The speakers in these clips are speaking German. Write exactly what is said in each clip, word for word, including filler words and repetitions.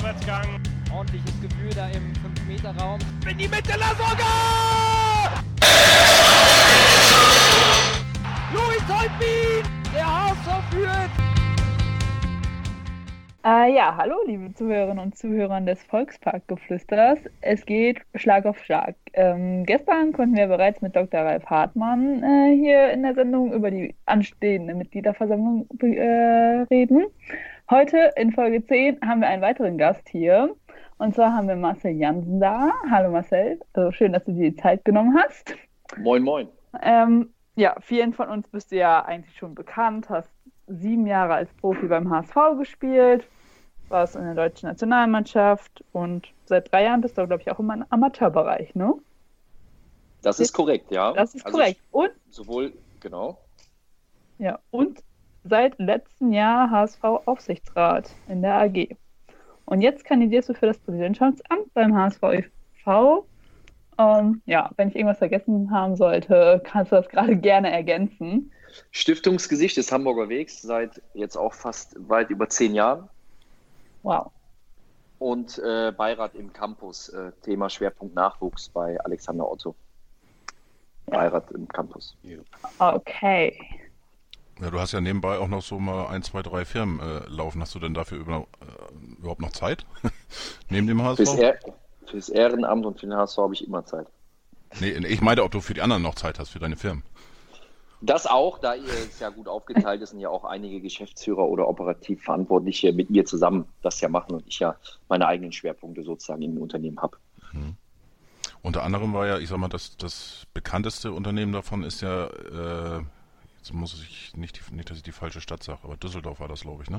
Vorwärtsgang. Ordentliches Gefühl da im fünf Meter Raum. In die Mitte, Lasogga! Louis Holtbein! Der H S V führt! Äh, ja, hallo liebe Zuhörerinnen und Zuhörer des Volksparkgeflüsters. Es geht Schlag auf Schlag. Ähm, gestern konnten wir bereits mit Doktor Ralf Hartmann äh, hier in der Sendung über die anstehende Mitgliederversammlung äh, reden. Heute in Folge zehn haben wir einen weiteren Gast hier. Und zwar haben wir Marcel Jansen da. Hallo Marcel, also schön, dass du dir die Zeit genommen hast. Moin, moin. Ähm, ja, vielen von uns bist du ja eigentlich schon bekannt, hast sieben Jahre als Profi beim H S V gespielt, warst in der deutschen Nationalmannschaft und seit drei Jahren bist du, glaube ich, auch im Amateurbereich, ne? Das ist korrekt, ja. Das ist also korrekt. Und? Sowohl, genau. Ja, und seit letztem Jahr H S V-Aufsichtsrat in der A G. Und jetzt kandidierst du für das Präsidentschaftsamt beim H S V e V. Ähm, ja, wenn ich irgendwas vergessen haben sollte, kannst du das gerade gerne ergänzen. Stiftungsgesicht des Hamburger Wegs seit jetzt auch fast weit über zehn Jahren. Wow. Und äh, Beirat im Campus, äh, Thema Schwerpunkt Nachwuchs bei Alexander Otto. Ja. Beirat im Campus. Okay. Ja, du hast ja nebenbei auch noch so mal ein, zwei, drei Firmen äh, laufen. Hast du denn dafür über, äh, überhaupt noch Zeit? Neben dem H S V? Fürs, er- fürs Ehrenamt und für den H S V habe ich immer Zeit. Nee, ich meine, ob du für die anderen noch Zeit hast, für deine Firmen. Das auch, da ihr es ja gut aufgeteilt ist und ja auch einige Geschäftsführer oder operativ Verantwortliche mit mir zusammen das ja machen und ich ja meine eigenen Schwerpunkte sozusagen in den Unternehmen habe. Mhm. Unter anderem war ja, ich sag mal, das, das bekannteste Unternehmen davon ist ja, äh, jetzt muss ich nicht, die, nicht, dass ich die falsche Stadt sage, aber Düsseldorf war das, glaube ich, ne?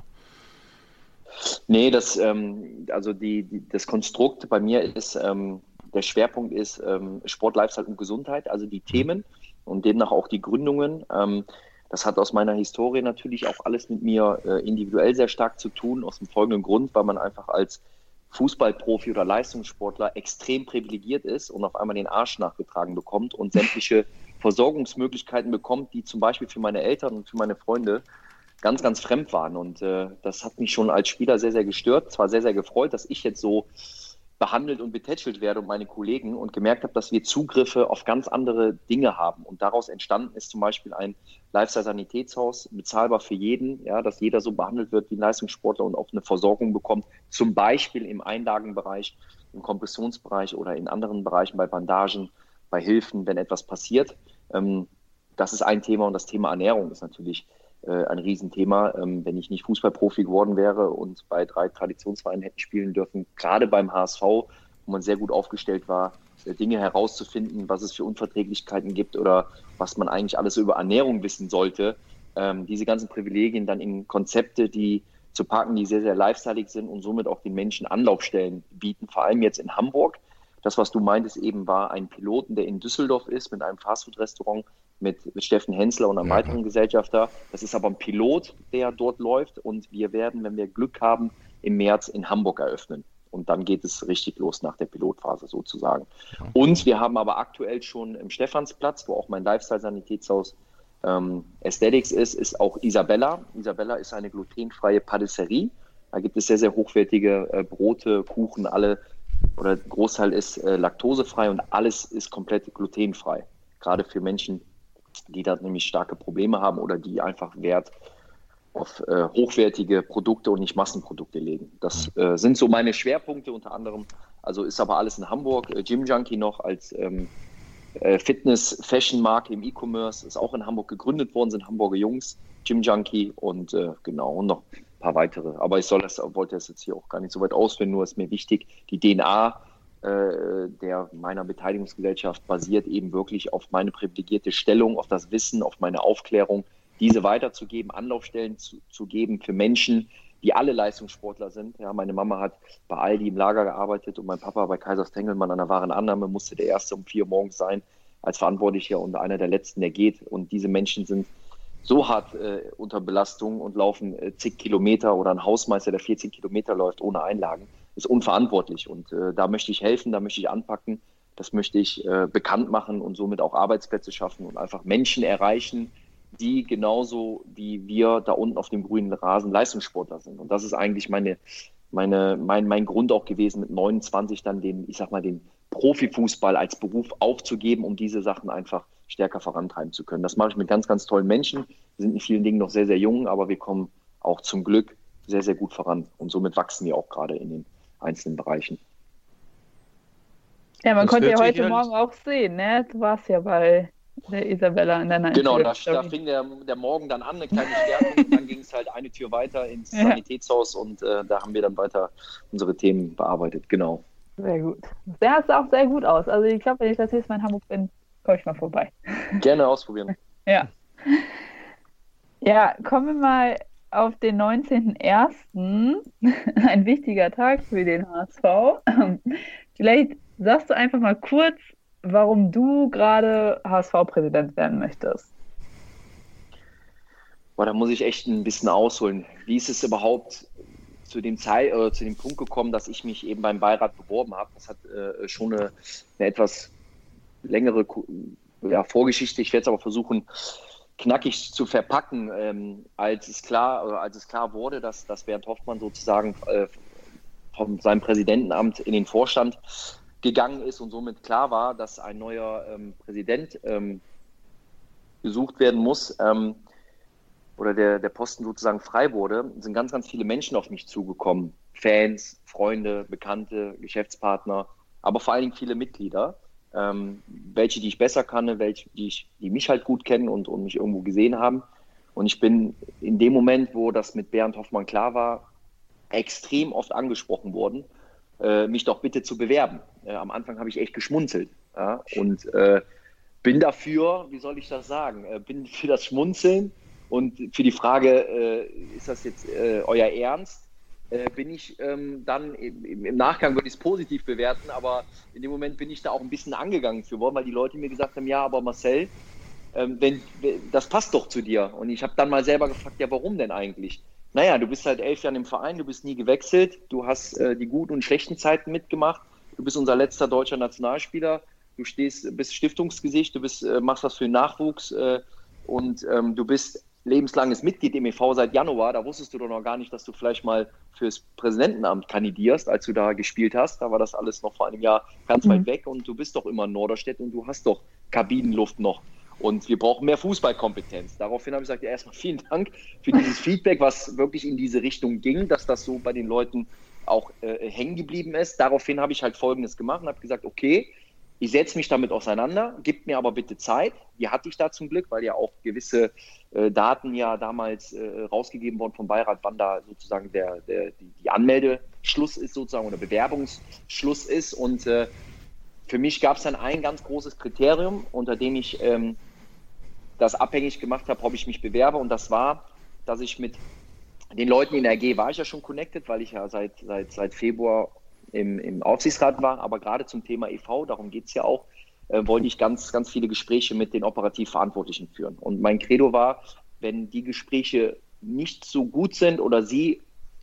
Nee, das, ähm, also die, die, das Konstrukt bei mir ist, ähm, der Schwerpunkt ist ähm, Sport, Lifestyle und Gesundheit, also die Themen und demnach auch die Gründungen. Ähm, das hat aus meiner Historie natürlich auch alles mit mir äh, individuell sehr stark zu tun, aus dem folgenden Grund, weil man einfach als Fußballprofi oder Leistungssportler extrem privilegiert ist und auf einmal den Arsch nachgetragen bekommt und sämtliche Versorgungsmöglichkeiten bekommt, die zum Beispiel für meine Eltern und für meine Freunde ganz, ganz fremd waren. Und äh, das hat mich schon als Spieler sehr, sehr gestört. Zwar sehr, sehr gefreut, dass ich jetzt so behandelt und betätschelt werde und meine Kollegen und gemerkt habe, dass wir Zugriffe auf ganz andere Dinge haben. Und daraus entstanden ist zum Beispiel ein Lifestyle-Sanitätshaus, bezahlbar für jeden, ja, dass jeder so behandelt wird wie ein Leistungssportler und auch eine Versorgung bekommt, zum Beispiel im Einlagenbereich, im Kompressionsbereich oder in anderen Bereichen bei Bandagen, bei Hilfen, wenn etwas passiert. Ähm, das ist ein Thema und das Thema Ernährung ist natürlich ein Riesenthema. Wenn ich nicht Fußballprofi geworden wäre und bei drei Traditionsvereinen hätten spielen dürfen, gerade beim H S V, wo man sehr gut aufgestellt war, Dinge herauszufinden, was es für Unverträglichkeiten gibt oder was man eigentlich alles über Ernährung wissen sollte, diese ganzen Privilegien dann in Konzepte, die zu packen, die sehr, sehr lifestyleig sind und somit auch den Menschen Anlaufstellen bieten, vor allem jetzt in Hamburg. Das, was du meintest eben, war ein Piloten, der in Düsseldorf ist, mit einem Fastfood-Restaurant, mit, mit Steffen Hensler und einem Ja, weiteren Gesellschafter. Das ist aber ein Pilot, der dort läuft und wir werden, wenn wir Glück haben, im März in Hamburg eröffnen. Und dann geht es richtig los nach der Pilotphase sozusagen. Ja. Und wir haben aber aktuell schon im Stephansplatz, wo auch mein Lifestyle-Sanitätshaus ähm, Aesthetics ist, ist auch Isabella. Isabella ist eine glutenfreie Patisserie. Da gibt es sehr, sehr hochwertige äh, Brote, Kuchen, alle oder der Großteil ist äh, laktosefrei und alles ist komplett glutenfrei. Gerade für Menschen, die da nämlich starke Probleme haben oder die einfach Wert auf äh, hochwertige Produkte und nicht Massenprodukte legen. Das äh, sind so meine Schwerpunkte unter anderem. Also ist aber alles in Hamburg. Äh, Gym Junkie noch als ähm, äh, Fitness-Fashion-Marke im E-Commerce ist auch in Hamburg gegründet worden, sind Hamburger Jungs, Gym Junkie und äh, genau, und noch ein paar weitere. Aber ich soll das, wollte das jetzt hier auch gar nicht so weit ausführen, nur ist mir wichtig, die D N A äh, der meiner Beteiligungsgesellschaft basiert eben wirklich auf meine privilegierte Stellung, auf das Wissen, auf meine Aufklärung, diese weiterzugeben, Anlaufstellen zu, zu geben für Menschen, die alle Leistungssportler sind. Ja, meine Mama hat bei Aldi im Lager gearbeitet und mein Papa bei Kaisers Tengelmann an der Warenannahme, musste der Erste um vier Uhr morgens sein als Verantwortlicher und einer der Letzten, der geht. Und diese Menschen sind so hart äh, unter Belastung und laufen äh, zig Kilometer oder ein Hausmeister, der vierzehn Kilometer läuft ohne Einlagen, ist unverantwortlich. Und äh, da möchte ich helfen, da möchte ich anpacken, das möchte ich äh, bekannt machen und somit auch Arbeitsplätze schaffen und einfach Menschen erreichen, die genauso wie wir da unten auf dem grünen Rasen Leistungssportler sind. Und das ist eigentlich meine, meine, mein, mein Grund auch gewesen, mit neunundzwanzig dann den, ich sag mal, den Profifußball als Beruf aufzugeben, um diese Sachen einfach stärker vorantreiben zu können. Das mache ich mit ganz, ganz tollen Menschen. Wir sind in vielen Dingen noch sehr, sehr jung, aber wir kommen auch zum Glück sehr, sehr gut voran. Und somit wachsen wir auch gerade in den einzelnen Bereichen. Ja, man Das konnte ja hört sich heute ja- Morgen auch sehen, ne? Du warst ja bei der Isabella in deiner Genau, da, Instagram-Story. da fing der, der Morgen dann an, eine kleine Stärkung. Und dann ging es halt eine Tür weiter ins Ja. Sanitätshaus und äh, da haben wir dann weiter unsere Themen bearbeitet. Genau. Sehr gut. Der sah auch sehr gut aus. Also ich glaube, wenn ich das nächste Mal in Hamburg bin, komme ich mal vorbei. Gerne ausprobieren. Ja. Ja, kommen wir mal auf den neunzehnten ersten Ein wichtiger Tag für den H S V. Vielleicht sagst du einfach mal kurz, warum du gerade H S V-Präsident werden möchtest. Boah, da muss ich echt ein bisschen ausholen. Wie ist es überhaupt zu dem Zeit oder zu dem Punkt gekommen, dass ich mich eben beim Beirat beworben habe? Das hat äh, schon eine, eine etwas längere ja, Vorgeschichte. Ich werde es aber versuchen, knackig zu verpacken, ähm, als es klar oder als es klar wurde, dass, dass Bernd Hoffmann sozusagen äh, von seinem Präsidentenamt in den Vorstand gegangen ist und somit klar war, dass ein neuer ähm, Präsident ähm, gesucht werden muss. Ähm, oder der, der Posten sozusagen frei wurde, sind ganz, ganz viele Menschen auf mich zugekommen. Fans, Freunde, Bekannte, Geschäftspartner, aber vor allen Dingen viele Mitglieder. Ähm, welche, die ich besser kannte, welche, die, ich, die mich halt gut kennen und, und mich irgendwo gesehen haben. Und ich bin in dem Moment, wo das mit Bernd Hoffmann klar war, extrem oft angesprochen worden, äh, mich doch bitte zu bewerben. Äh, am Anfang habe ich echt geschmunzelt. Ja? Und äh, bin dafür, wie soll ich das sagen, äh, bin für das Schmunzeln und für die Frage, äh, ist das jetzt äh, euer Ernst, äh, bin ich ähm, dann im, im Nachgang, würde ich es positiv bewerten, aber in dem Moment bin ich da auch ein bisschen angegangen für worden, weil die Leute mir gesagt haben, ja, aber Marcel, ähm, wenn, das passt doch zu dir. Und ich habe dann mal selber gefragt, ja, warum denn eigentlich? Naja, du bist seit elf Jahren im Verein, du bist nie gewechselt, du hast äh, die guten und schlechten Zeiten mitgemacht, du bist unser letzter deutscher Nationalspieler, du stehst, bist Stiftungsgesicht, du bist, äh, machst was für den Nachwuchs äh, und ähm, du bist lebenslanges Mitglied im E V seit Januar. Da wusstest du doch noch gar nicht, dass du vielleicht mal fürs Präsidentenamt kandidierst, als du da gespielt hast. Da war das alles noch vor einem Jahr ganz Mhm. weit weg und du bist doch immer in Norderstedt und du hast doch Kabinenluft noch. Und wir brauchen mehr Fußballkompetenz. Daraufhin habe ich gesagt, ja, erstmal vielen Dank für dieses Feedback, was wirklich in diese Richtung ging, dass das so bei den Leuten auch äh, hängen geblieben ist. Daraufhin habe ich halt Folgendes gemacht und habe gesagt, okay, ich setze mich damit auseinander, gib mir aber bitte Zeit. Die hatte ich da zum Glück, weil ja auch gewisse äh, Daten ja damals äh, rausgegeben wurden vom Beirat, wann da sozusagen der, der, die, die Anmeldeschluss ist sozusagen oder Bewerbungsschluss ist. Und äh, für mich gab es dann ein ganz großes Kriterium, unter dem ich ähm, das abhängig gemacht habe, ob ich mich bewerbe. Und das war, dass ich mit den Leuten in der R G war ich ja schon connected, weil ich ja seit, seit, seit Februar im, im Aufsichtsrat war. Aber gerade zum Thema E V, darum geht es ja auch, äh, wollte ich ganz, ganz viele Gespräche mit den operativ Verantwortlichen führen. Und mein Credo war, wenn die Gespräche nicht so gut sind oder sie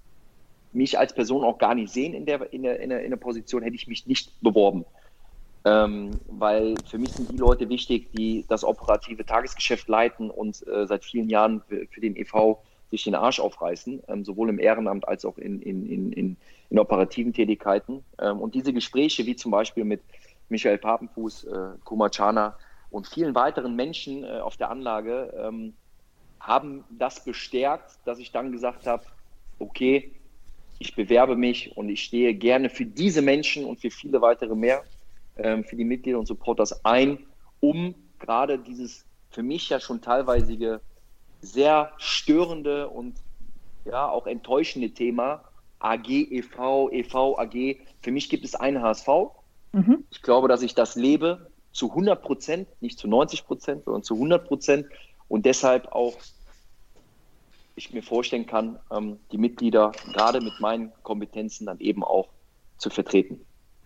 mich als Person auch gar nicht sehen in der, in der, in der, in der Position, hätte ich mich nicht beworben. Ähm, weil für mich sind die Leute wichtig, die das operative Tagesgeschäft leiten und äh, seit vielen Jahren für, für den E V sich den Arsch aufreißen, ähm, sowohl im Ehrenamt als auch in, in, in, in, in operativen Tätigkeiten. Ähm, und diese Gespräche, wie zum Beispiel mit Michael Papenfuß, äh, Kumachana und vielen weiteren Menschen äh, auf der Anlage, ähm, haben das bestärkt, dass ich dann gesagt habe, okay, ich bewerbe mich und ich stehe gerne für diese Menschen und für viele weitere mehr, ähm, für die Mitglieder und Supporters ein, um gerade dieses für mich ja schon teilweise sehr störende und ja auch enttäuschende Thema A G, E V, E V, A G. Für mich gibt es einen H S V. Mhm. Ich glaube, dass ich das lebe zu hundert Prozent, nicht zu neunzig Prozent, sondern zu hundert Prozent und deshalb auch ich mir vorstellen kann, ähm, die Mitglieder gerade mit meinen Kompetenzen dann eben auch zu vertreten.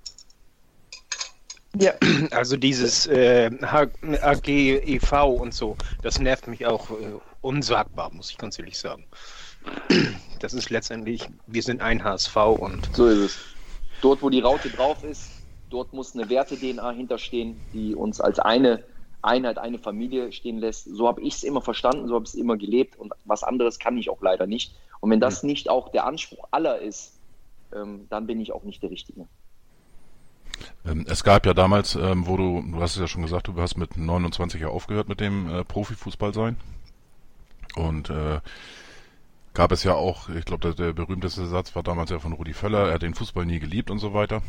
Ja. Also dieses äh, A G, E V und so, das nervt mich auch äh, unsagbar, muss ich ganz ehrlich sagen. Das ist letztendlich, wir sind ein H S V und... So ist es. Dort, wo die Raute drauf ist, dort muss eine Werte-D N A hinterstehen, die uns als eine Einheit, eine Familie stehen lässt. So habe ich es immer verstanden, so habe ich es immer gelebt und was anderes kann ich auch leider nicht. Und wenn das nicht auch der Anspruch aller ist, ähm, dann bin ich auch nicht der Richtige. Ähm, es gab ja damals, ähm, wo du, du hast es ja schon gesagt, du hast mit neunundzwanzig ja aufgehört mit dem äh, Profifußball sein. Und äh, gab es ja auch, ich glaube, der, der berühmteste Satz war damals ja von Rudi Völler, er hat den Fußball nie geliebt und so weiter.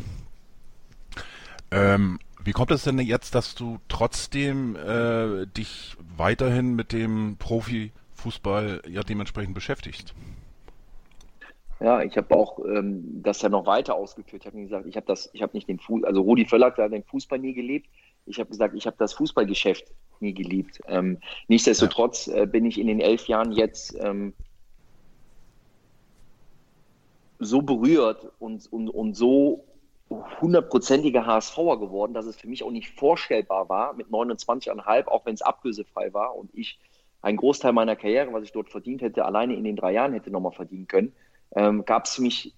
Ähm, wie kommt es denn jetzt, dass du trotzdem äh, dich weiterhin mit dem Profifußball ja dementsprechend beschäftigst? Ja, ich habe auch ähm, das ja noch weiter ausgeführt. Ich habe gesagt, ich habe das, ich habe nicht den Fuß, also Rudi Völler hat den Fußball nie geliebt. Ich habe gesagt, ich habe das Fußballgeschäft nie geliebt. Ähm, nichtsdestotrotz äh, bin ich in den elf Jahren jetzt ähm, so berührt und, und, und so hundertprozentiger HSVer geworden, dass es für mich auch nicht vorstellbar war, mit neunundzwanzig Komma fünf, auch wenn es ablösefrei war und ich einen Großteil meiner Karriere, was ich dort verdient hätte, alleine in den drei Jahren hätte nochmal verdienen können, ähm, gab es für mich,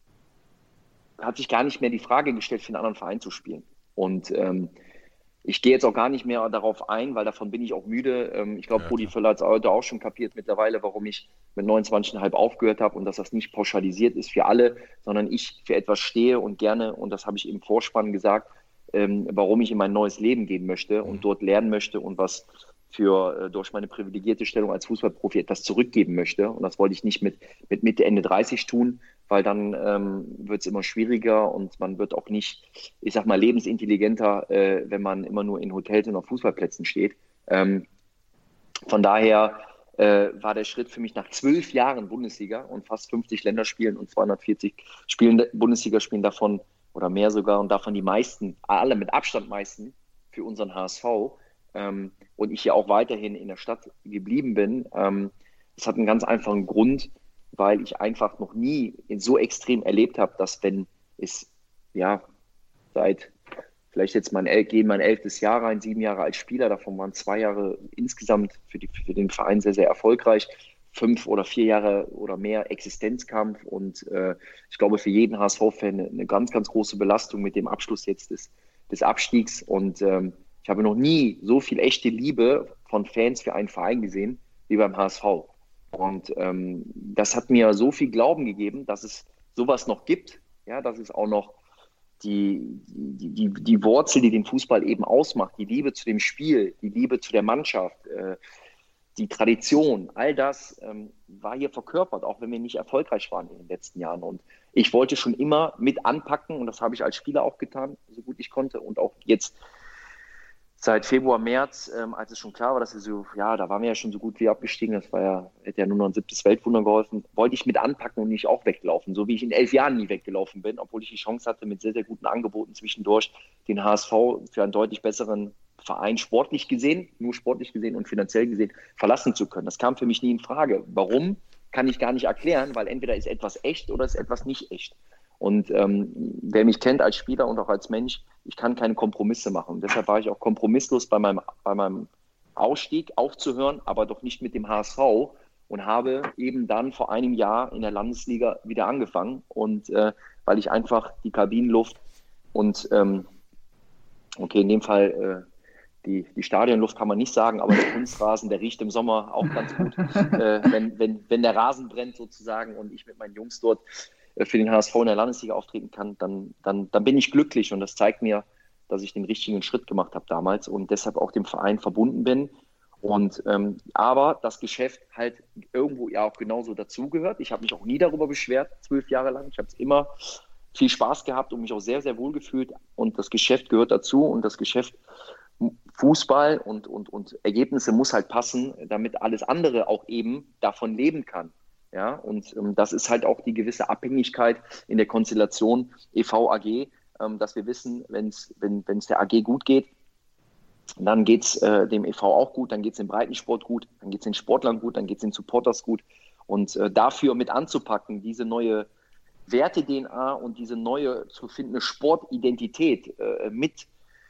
hat sich gar nicht mehr die Frage gestellt, für einen anderen Verein zu spielen. Und ähm, ich gehe jetzt auch gar nicht mehr darauf ein, weil davon bin ich auch müde. Ähm, ich glaube, Ja, Rudi klar. Völler hat es heute auch schon kapiert mittlerweile, warum ich mit neunundzwanzig Komma fünf aufgehört habe und dass das nicht pauschalisiert ist für alle, sondern ich für etwas stehe und gerne, und das habe ich im Vorspann gesagt, ähm, warum ich in mein neues Leben gehen möchte und dort lernen möchte und was für äh, durch meine privilegierte Stellung als Fußballprofi etwas zurückgeben möchte. Und das wollte ich nicht mit, mit Mitte, Ende dreißig tun, weil dann ähm, wird es immer schwieriger und man wird auch nicht, ich sag mal, lebensintelligenter, äh, wenn man immer nur in Hotels und auf Fußballplätzen steht. Ähm, von daher äh, war der Schritt für mich nach zwölf Jahren Bundesliga und fast fünfzig Länderspielen und zweihundertvierzig Spielen, Bundesligaspielen davon oder mehr sogar und davon die meisten, alle mit Abstand meisten für unseren H S V, ähm, und ich ja auch weiterhin in der Stadt geblieben bin. Ähm, das hat einen ganz einfachen Grund, weil ich einfach noch nie so extrem erlebt habe, dass wenn es, ja, seit vielleicht jetzt mein, gehen mein elftes Jahr rein, sieben Jahre als Spieler, davon waren zwei Jahre insgesamt für, die, für den Verein sehr, sehr erfolgreich, fünf oder vier Jahre oder mehr Existenzkampf und äh, ich glaube für jeden H S V-Fan eine, eine ganz, ganz große Belastung mit dem Abschluss jetzt des, des Abstiegs und ähm, ich habe noch nie so viel echte Liebe von Fans für einen Verein gesehen wie beim H S V. Und ähm, das hat mir so viel Glauben gegeben, dass es sowas noch gibt, ja, dass es auch noch die, die, die, die Wurzel, die den Fußball eben ausmacht, die Liebe zu dem Spiel, die Liebe zu der Mannschaft, äh, die Tradition, all das ähm, war hier verkörpert, auch wenn wir nicht erfolgreich waren in den letzten Jahren. Und ich wollte schon immer mit anpacken und das habe ich als Spieler auch getan, so gut ich konnte und auch jetzt seit Februar, März, ähm, als es schon klar war, dass wir so, ja, da waren wir ja schon so gut wie abgestiegen, das war ja, hätte ja nur noch ein siebtes Weltwunder geholfen, wollte ich mit anpacken und nicht auch weglaufen, so wie ich in elf Jahren nie weggelaufen bin, obwohl ich die Chance hatte, mit sehr, sehr guten Angeboten zwischendurch den H S V für einen deutlich besseren Verein sportlich gesehen, nur sportlich gesehen und finanziell gesehen, verlassen zu können. Das kam für mich nie in Frage. Warum, kann ich gar nicht erklären, weil entweder ist etwas echt oder ist etwas nicht echt. Und ähm, wer mich kennt als Spieler und auch als Mensch, ich kann keine Kompromisse machen. Und deshalb war ich auch kompromisslos bei meinem, bei meinem Ausstieg aufzuhören, aber doch nicht mit dem H S V und habe eben dann vor einem Jahr in der Landesliga wieder angefangen. Und äh, weil ich einfach die Kabinenluft und, ähm, okay, in dem Fall, äh, die, die Stadionluft kann man nicht sagen, aber der Kunstrasen, der riecht im Sommer auch ganz gut, äh, wenn, wenn, wenn der Rasen brennt sozusagen und ich mit meinen Jungs dort für den H S V in der Landesliga auftreten kann, dann, dann, dann bin ich glücklich und das zeigt mir, dass ich den richtigen Schritt gemacht habe damals und deshalb auch dem Verein verbunden bin. Und ähm, aber das Geschäft halt irgendwo ja auch genauso dazugehört. Ich habe mich auch nie darüber beschwert, zwölf Jahre lang. Ich habe es immer viel Spaß gehabt und mich auch sehr, sehr wohl gefühlt und das Geschäft gehört dazu und das Geschäft Fußball und, und, und Ergebnisse muss halt passen, damit alles andere auch eben davon leben kann. Ja, und ähm, das ist halt auch die gewisse Abhängigkeit in der Konstellation E V A G, ähm, dass wir wissen, wenn's, wenn es der A G gut geht, dann geht es äh, dem E V auch gut, dann geht es dem Breitensport gut, dann geht es den Sportlern gut, dann geht es den Supporters gut. Und äh, dafür mit anzupacken, diese neue Werte-D N A und diese neue zu findende Sportidentität äh, mit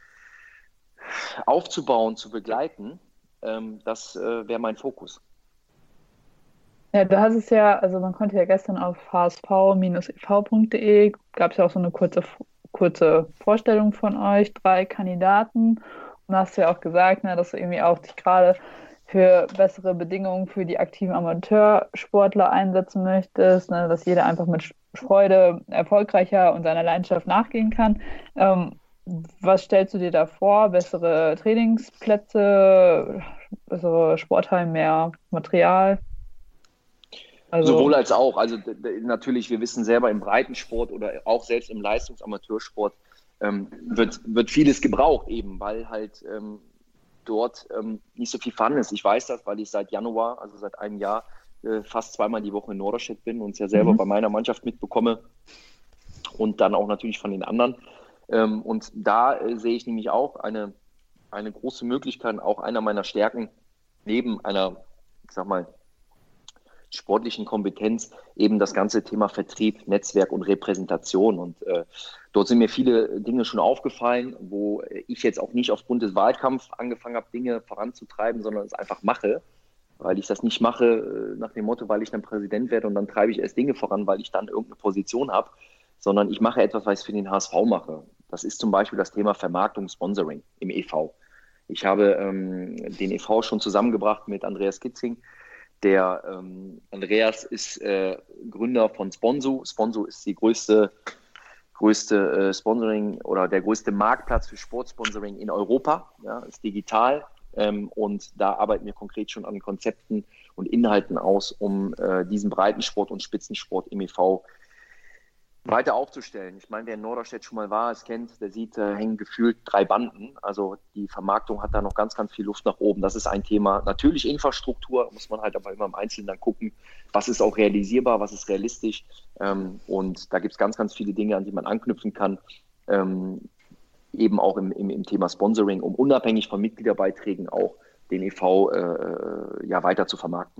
aufzubauen, zu begleiten, ähm, das äh, wäre mein Fokus. Ja, du hast es ja, also man konnte ja gestern auf h s v Bindestrich e v Punkt de gab es ja auch so eine kurze, kurze Vorstellung von euch, drei Kandidaten. Und hast ja auch gesagt, ne, dass du irgendwie auch dich gerade für bessere Bedingungen für die aktiven Amateursportler einsetzen möchtest, ne, dass jeder einfach mit Freude erfolgreicher und seiner Leidenschaft nachgehen kann. Ähm, was stellst du dir da vor? Bessere Trainingsplätze, bessere Sporthallen, mehr Material? Also, sowohl als auch. Also d- d- natürlich, wir wissen selber im Breitensport oder auch selbst im Leistungsamateursport ähm, wird, wird vieles gebraucht, eben weil halt ähm, dort ähm, nicht so viel Fun ist. Ich weiß das, weil ich seit Januar, also seit einem Jahr, äh, fast zweimal die Woche in Norderstedt bin und es ja selber mhm. bei meiner Mannschaft mitbekomme und dann auch natürlich von den anderen. Ähm, und da äh, sehe ich nämlich auch eine, eine große Möglichkeit, auch einer meiner Stärken, neben einer, ich sag mal, sportlichen Kompetenz, eben das ganze Thema Vertrieb, Netzwerk und Repräsentation. Und äh, dort sind mir viele Dinge schon aufgefallen, wo ich jetzt auch nicht aufgrund des Wahlkampfs angefangen habe, Dinge voranzutreiben, sondern es einfach mache, weil ich das nicht mache äh, nach dem Motto, weil ich dann Präsident werde und dann treibe ich erst Dinge voran, weil ich dann irgendeine Position habe, sondern ich mache etwas, was ich für den H S V mache. Das ist zum Beispiel das Thema Vermarktung, Sponsoring im E V. Ich habe ähm, den E V schon zusammengebracht mit Andreas Kitzing. Der ähm, Andreas ist äh, Gründer von Sponso. Sponso ist die größte, größte äh, Sponsoring oder der größte Marktplatz für Sportsponsoring in Europa. Ja, ist digital ähm, und da arbeiten wir konkret schon an Konzepten und Inhalten aus, um äh, diesen Breitensport und Spitzensport im E V weiter aufzustellen. Ich meine, wer in Norderstedt schon mal war, es kennt, der sieht, äh, hängen gefühlt drei Banden. Also die Vermarktung hat da noch ganz, ganz viel Luft nach oben. Das ist ein Thema. Natürlich Infrastruktur, muss man halt aber immer im Einzelnen dann gucken, was ist auch realisierbar, was ist realistisch. Ähm, und da gibt es ganz, ganz viele Dinge, an die man anknüpfen kann. Ähm, eben auch im, im, im Thema Sponsoring, um unabhängig von Mitgliederbeiträgen auch den E V äh, ja, weiter zu vermarkten.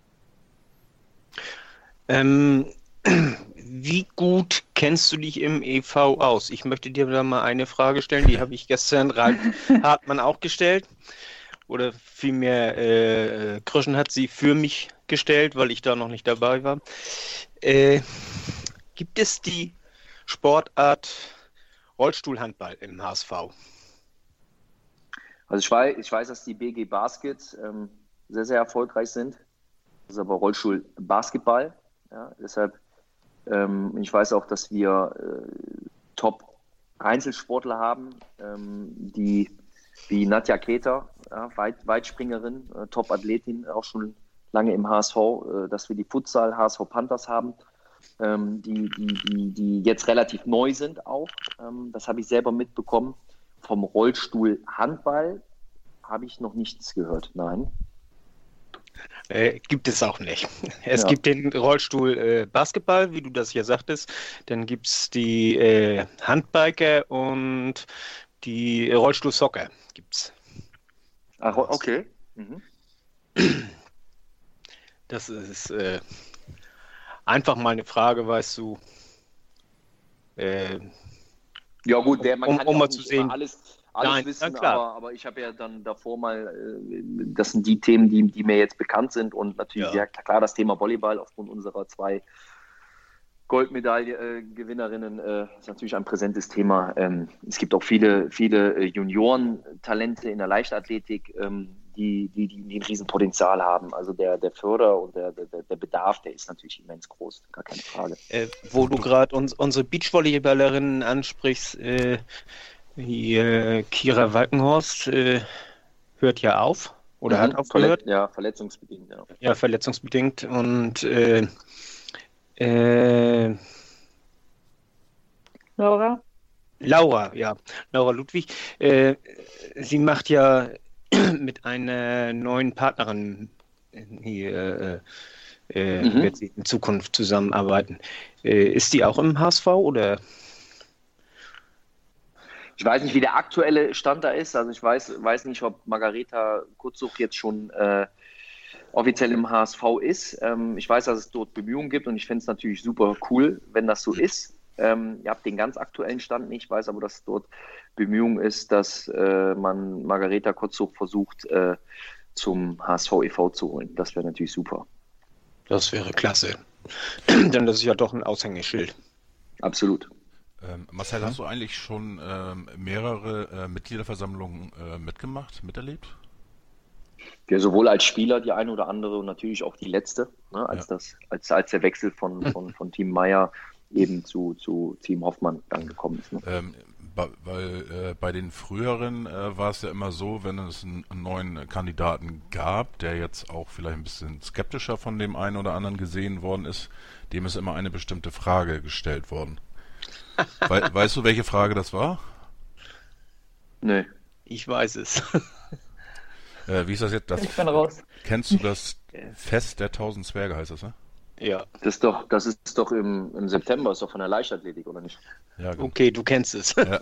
Ähm... Wie gut kennst du dich im E V aus? Ich möchte dir da mal eine Frage stellen, die habe ich gestern Ralf Hartmann auch gestellt. Oder vielmehr, äh, Kröschen hat sie für mich gestellt, weil ich da noch nicht dabei war. Äh, gibt es die Sportart Rollstuhlhandball im H S V? Also ich weiß, ich weiß, dass die B G Baskets ähm, sehr, sehr erfolgreich sind. Das ist aber Rollstuhl-Basketball. Ja, deshalb Ähm, ich weiß auch, dass wir äh, Top-Einzelsportler haben, ähm, die wie Nadja Keter, ja, Weit Weitspringerin, äh, Top-Athletin, auch schon lange im H S V, äh, dass wir die Futsal-H S V Panthers haben, ähm, die, die, die, die jetzt relativ neu sind auch. Ähm, das habe ich selber mitbekommen. Vom Rollstuhl-Handball habe ich noch nichts gehört, nein. Äh, gibt es auch nicht. Es Ja. gibt den Rollstuhl äh, Basketball, wie du das ja sagtest. Dann gibt es die äh, Handbiker und die Rollstuhl Soccer gibt's. Ach, okay. Mhm. Das ist äh, einfach mal eine Frage, weißt du. Äh, Ja gut, der, man um, kann um ja mal auch zu nicht sehen. immer alles, alles Nein, wissen, na klar. aber, aber ich habe ja dann davor mal, äh, das sind die Themen, die, die mir jetzt bekannt sind und natürlich Ja. sehr klar das Thema Volleyball aufgrund unserer zwei Goldmedaille-Gewinnerinnen äh, ist natürlich ein präsentes Thema. Ähm, es gibt auch viele, viele äh, Junioren-Talente in der Leichtathletik, ähm, die, die, die, die ein Riesenpotenzial haben. Also der, der Förder- und der, der, der Bedarf, der ist natürlich immens groß, gar keine Frage. Äh, wo du gerade uns, unsere Beachvolleyballerinnen ansprichst, äh, die, äh, Kira Walkenhorst äh, hört ja auf oder Mhm. hat aufgehört. Verlet- Ja, verletzungsbedingt, ja. Ja, verletzungsbedingt. Und äh, äh, Laura? Laura, ja, Laura Ludwig, äh, sie macht ja mit einer neuen Partnerin hier, äh, äh, Mhm. wird sie in Zukunft zusammenarbeiten. Äh, ist die auch im H S V oder? Ich weiß nicht, wie der aktuelle Stand da ist. Also ich weiß, weiß nicht, ob Margareta Kurzsuch jetzt schon äh, offiziell im H S V ist. Ähm, ich weiß, dass es dort Bemühungen gibt und ich fände es natürlich super cool, wenn das so ist. Ähm, ihr habt den ganz aktuellen Stand nicht. Ich weiß aber, dass dort Bemühung ist, dass äh, man Margareta Kurzsuch versucht, äh, zum H S V e V zu holen. Das wäre natürlich super. Das wäre klasse. Denn das ist ja doch ein Aushängeschild. Absolut. Ähm, Marcel, hast du eigentlich schon ähm, mehrere äh, Mitgliederversammlungen äh, mitgemacht, miterlebt? Ja, sowohl als Spieler die eine oder andere und natürlich auch die letzte, ne, als, Ja. das, als, als der Wechsel von, von, von Team Meier eben zu, zu Team Hoffmann dann gekommen ist. Ne? Ähm, bei, weil äh, bei den früheren äh, war es ja immer so, wenn es einen, einen neuen Kandidaten gab, der jetzt auch vielleicht ein bisschen skeptischer von dem einen oder anderen gesehen worden ist, dem ist immer eine bestimmte Frage gestellt worden. We weißt du, welche Frage das war? Nee. Ich weiß es. Äh, wie ist das jetzt? Das, Ich bin raus. Kennst du das Fest der tausend Zwerge, heißt das, ne? Ja, Das ist doch, das ist doch im, im September, ist doch von der Leichtathletik, oder nicht? Ja, genau. okay, du kennst es. Ja.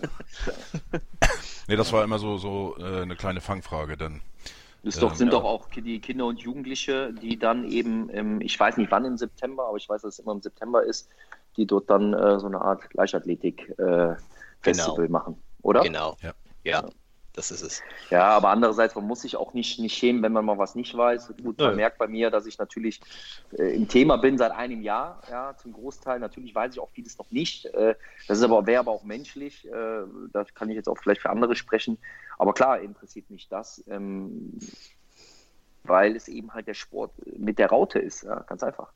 Nee, das war immer so, so äh, eine kleine Fangfrage, denn Das doch, Ähm, sind ja. doch auch die Kinder und Jugendliche, die dann eben, im, ich weiß nicht wann im September, aber ich weiß, dass es immer im September ist, die dort dann äh, so eine Art Leichtathletik-Festival Genau. machen, oder? Genau. Ja. Ja, das ist es. Ja, aber andererseits, man muss sich auch nicht, nicht schämen, wenn man mal was nicht weiß. Gut, man Nö. merkt bei mir, dass ich natürlich äh, im Thema bin seit einem Jahr, ja, zum Großteil. Natürlich weiß ich auch vieles noch nicht. Äh, das ist aber, wäre aber auch menschlich. Äh, da kann ich jetzt auch vielleicht für andere sprechen. Aber klar, interessiert mich das, ähm, weil es eben halt der Sport mit der Raute ist, ja, ganz einfach.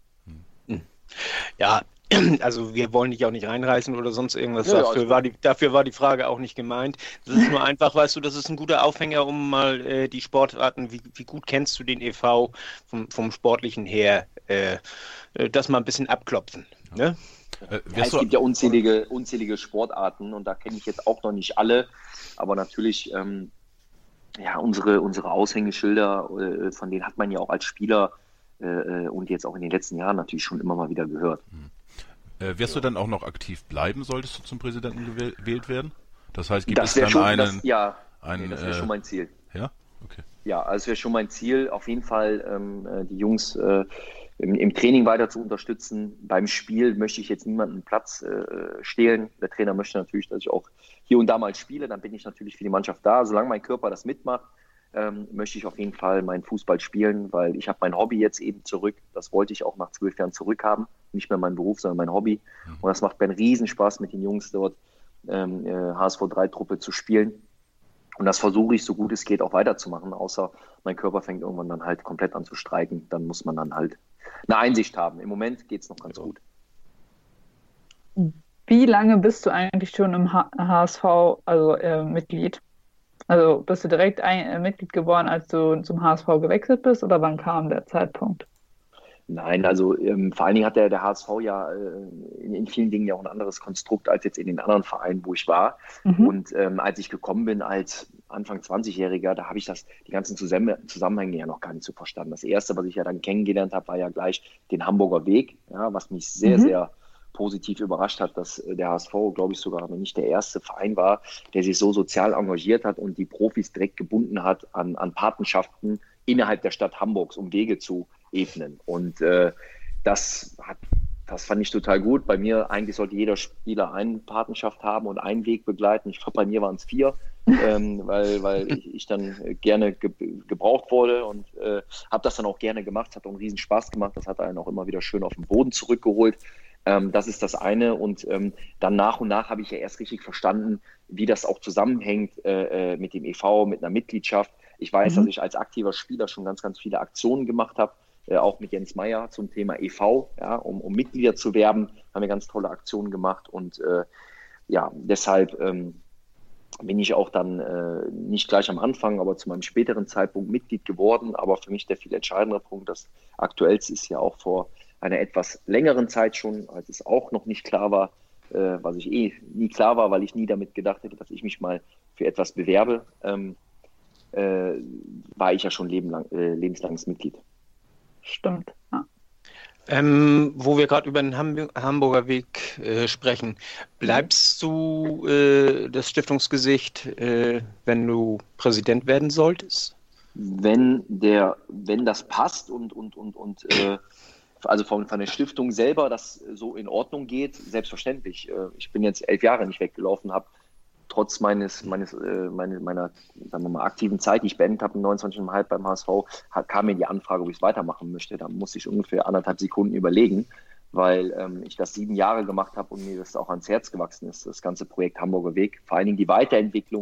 Ja, also wir wollen dich auch nicht reinreißen oder sonst irgendwas. Ja, ja, dafür, alles war die, dafür war die Frage auch nicht gemeint. Das ist nur einfach, weißt du, das ist ein guter Aufhänger, um mal äh, die Sportarten, wie, wie gut kennst du den E V vom, vom Sportlichen her, äh, äh, das mal ein bisschen abklopfen. Ne? äh, Ja, wirst es du, gibt ja unzählige, unzählige Sportarten und da kenne ich jetzt auch noch nicht alle, aber natürlich, ähm, ja, unsere, unsere Aushängeschilder, äh, von denen hat man ja auch als Spieler äh, und jetzt auch in den letzten Jahren natürlich schon immer mal wieder gehört. äh, wirst du dann auch noch aktiv bleiben, solltest du zum Präsidenten gewäh- gewählt werden? Das heißt, gibt Das es wäre dann schon, einen... das, ja, einen nee, das wäre äh, schon mein Ziel. ja? Okay. Ja, also es wäre schon mein Ziel, auf jeden Fall ähm, äh, die Jungs äh, im, im Training weiter zu unterstützen. Beim Spiel möchte ich jetzt niemanden Platz äh, stehlen. Der Trainer möchte natürlich, dass ich auch hier und da mal spiele. Dann bin ich natürlich für die Mannschaft da. Solange mein Körper das mitmacht, ähm, möchte ich auf jeden Fall meinen Fußball spielen, weil ich habe mein Hobby jetzt eben zurück. Das wollte ich auch nach zwölf Jahren zurückhaben. Nicht mehr mein Beruf, sondern mein Hobby. Und das macht mir einen Riesenspaß, mit den Jungs dort ähm, äh, H S V drei Truppe zu spielen. Und das versuche ich, so gut es geht, auch weiterzumachen, außer mein Körper fängt irgendwann dann halt komplett an zu streiken. Dann muss man dann halt eine Einsicht haben. Im Moment geht es noch ganz gut. Wie lange bist du eigentlich schon im H HSV, also äh, Mitglied? Also bist du direkt ein, äh, Mitglied geworden, als du zum H S V gewechselt bist, oder wann kam der Zeitpunkt? Nein, also ähm, vor allen Dingen hat der, der H S V ja äh, in, in vielen Dingen ja auch ein anderes Konstrukt als jetzt in den anderen Vereinen, wo ich war. Mhm. Und ähm, als ich gekommen bin als Anfang zwanzigjähriger, da habe ich das, die ganzen Zusammen Zusammenhänge ja noch gar nicht so verstanden. Das Erste, was ich ja dann kennengelernt habe, war ja gleich den Hamburger Weg, ja, was mich sehr, Mhm. sehr positiv überrascht hat, dass äh, der H S V, glaube ich, sogar nicht der erste Verein war, der sich so sozial engagiert hat und die Profis direkt gebunden hat an, an Patenschaften innerhalb der Stadt Hamburgs, um Wege zu ebnen. Und äh, das hat, das fand ich total gut. Bei mir eigentlich sollte jeder Spieler eine Patenschaft haben und einen Weg begleiten. Ich glaube, bei mir waren es vier, ähm, weil, weil ich, ich dann gerne ge gebraucht wurde und äh, habe das dann auch gerne gemacht. Hat auch einen riesen Spaß gemacht. Das hat einen auch immer wieder schön auf den Boden zurückgeholt. Ähm, das ist das eine. Und ähm, dann nach und nach habe ich ja erst richtig verstanden, wie das auch zusammenhängt äh, mit dem E V, mit einer Mitgliedschaft. Ich weiß, Mhm. dass ich als aktiver Spieler schon ganz, ganz viele Aktionen gemacht habe, äh, auch mit Jens Meyer zum Thema E V, ja, um, um Mitglieder zu werben, haben wir ganz tolle Aktionen gemacht und äh, ja, deshalb ähm, bin ich auch dann äh, nicht gleich am Anfang, aber zu meinem späteren Zeitpunkt Mitglied geworden. Aber für mich der viel entscheidendere Punkt, das Aktuellste ist ja auch vor einer etwas längeren Zeit schon, als es auch noch nicht klar war, äh, was ich eh nie klar war, weil ich nie damit gedacht hätte, dass ich mich mal für etwas bewerbe, ähm, äh, war ich ja schon lebenlang, äh, lebenslanges Mitglied. Stimmt. Ja. Ähm, wo wir gerade über den Hamb Hamburger Weg äh, sprechen, bleibst du äh, das Stiftungsgesicht, äh, wenn du Präsident werden solltest? Wenn der, wenn das passt und und und und äh, also von, von der Stiftung selber das so in Ordnung geht, selbstverständlich. Äh, ich bin jetzt elf Jahre nicht weggelaufen, habe trotz meines, meines, äh, meine, meiner, sagen wir mal, aktiven Zeit, die ich beendet habe, neunundzwanzig Komma fünf beim H S V, hat, kam mir die Anfrage, ob ich es weitermachen möchte. Da musste ich ungefähr anderthalb Sekunden überlegen, weil ähm, ich das sieben Jahre gemacht habe und mir das auch ans Herz gewachsen ist, das ganze Projekt Hamburger Weg. Vor allen Dingen die Weiterentwicklung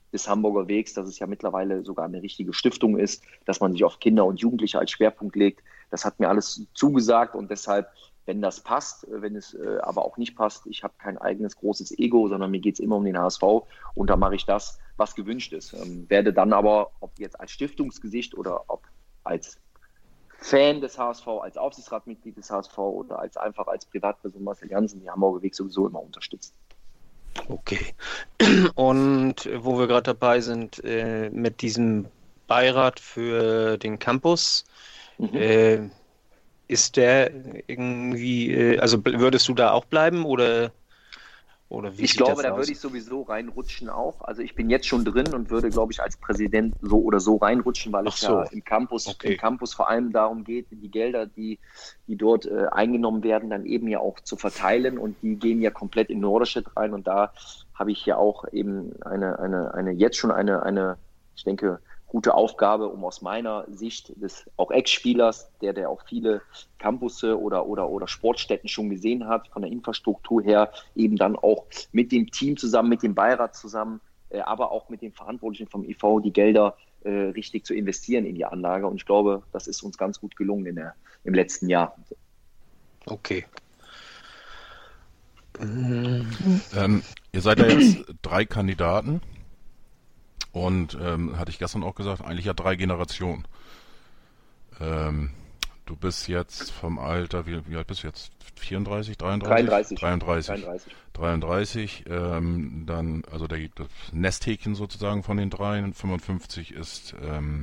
des Hamburger Wegs, dass es ja mittlerweile sogar eine richtige Stiftung ist, dass man sich auf Kinder und Jugendliche als Schwerpunkt legt. Das hat mir alles zugesagt und deshalb, wenn das passt, wenn es äh, aber auch nicht passt, ich habe kein eigenes großes Ego, sondern mir geht es immer um den H S V und da mache ich das, was gewünscht ist. Ähm, werde dann aber, ob jetzt als Stiftungsgesicht oder ob als Fan des H S V, als Aufsichtsratmitglied des H S V oder als einfach als Privatperson Marcel Jansen, die Hamburger Weg sowieso immer unterstützen. Okay. Und wo wir gerade dabei sind, äh, mit diesem Beirat für den Campus, mhm. äh, ist der irgendwie, äh, also würdest du da auch bleiben oder, oder wie ich sieht glaube, das da aus? würde ich sowieso reinrutschen auch. Also ich bin jetzt schon drin und würde, glaube ich, als Präsident so oder so reinrutschen, weil Ach es so. ja im Campus, Okay. im Campus vor allem darum geht, die Gelder, die, die dort äh, eingenommen werden, dann eben ja auch zu verteilen und die gehen ja komplett in Norderstedt rein und da habe ich ja auch eben eine, eine, eine jetzt schon eine, eine, ich denke, gute Aufgabe, um aus meiner Sicht des auch Ex-Spielers, der, der auch viele Campusse oder, oder, oder Sportstätten schon gesehen hat, von der Infrastruktur her, eben dann auch mit dem Team zusammen, mit dem Beirat zusammen, äh, aber auch mit den Verantwortlichen vom I V die Gelder äh, richtig zu investieren in die Anlage. Und ich glaube, das ist uns ganz gut gelungen in der, im letzten Jahr. Okay. Ähm, ihr seid ja jetzt drei Kandidaten. Und ähm, hatte ich gestern auch gesagt, eigentlich ja drei Generationen. Ähm, du bist jetzt vom Alter, wie, wie alt bist du jetzt? vierunddreißig, dreiunddreißig? dreiunddreißig. dreiunddreißig. dreiunddreißig. dreiunddreißig, ähm, dann, also der, das Nesthäkchen sozusagen von den dreien. fünfundfünfzig ist ähm,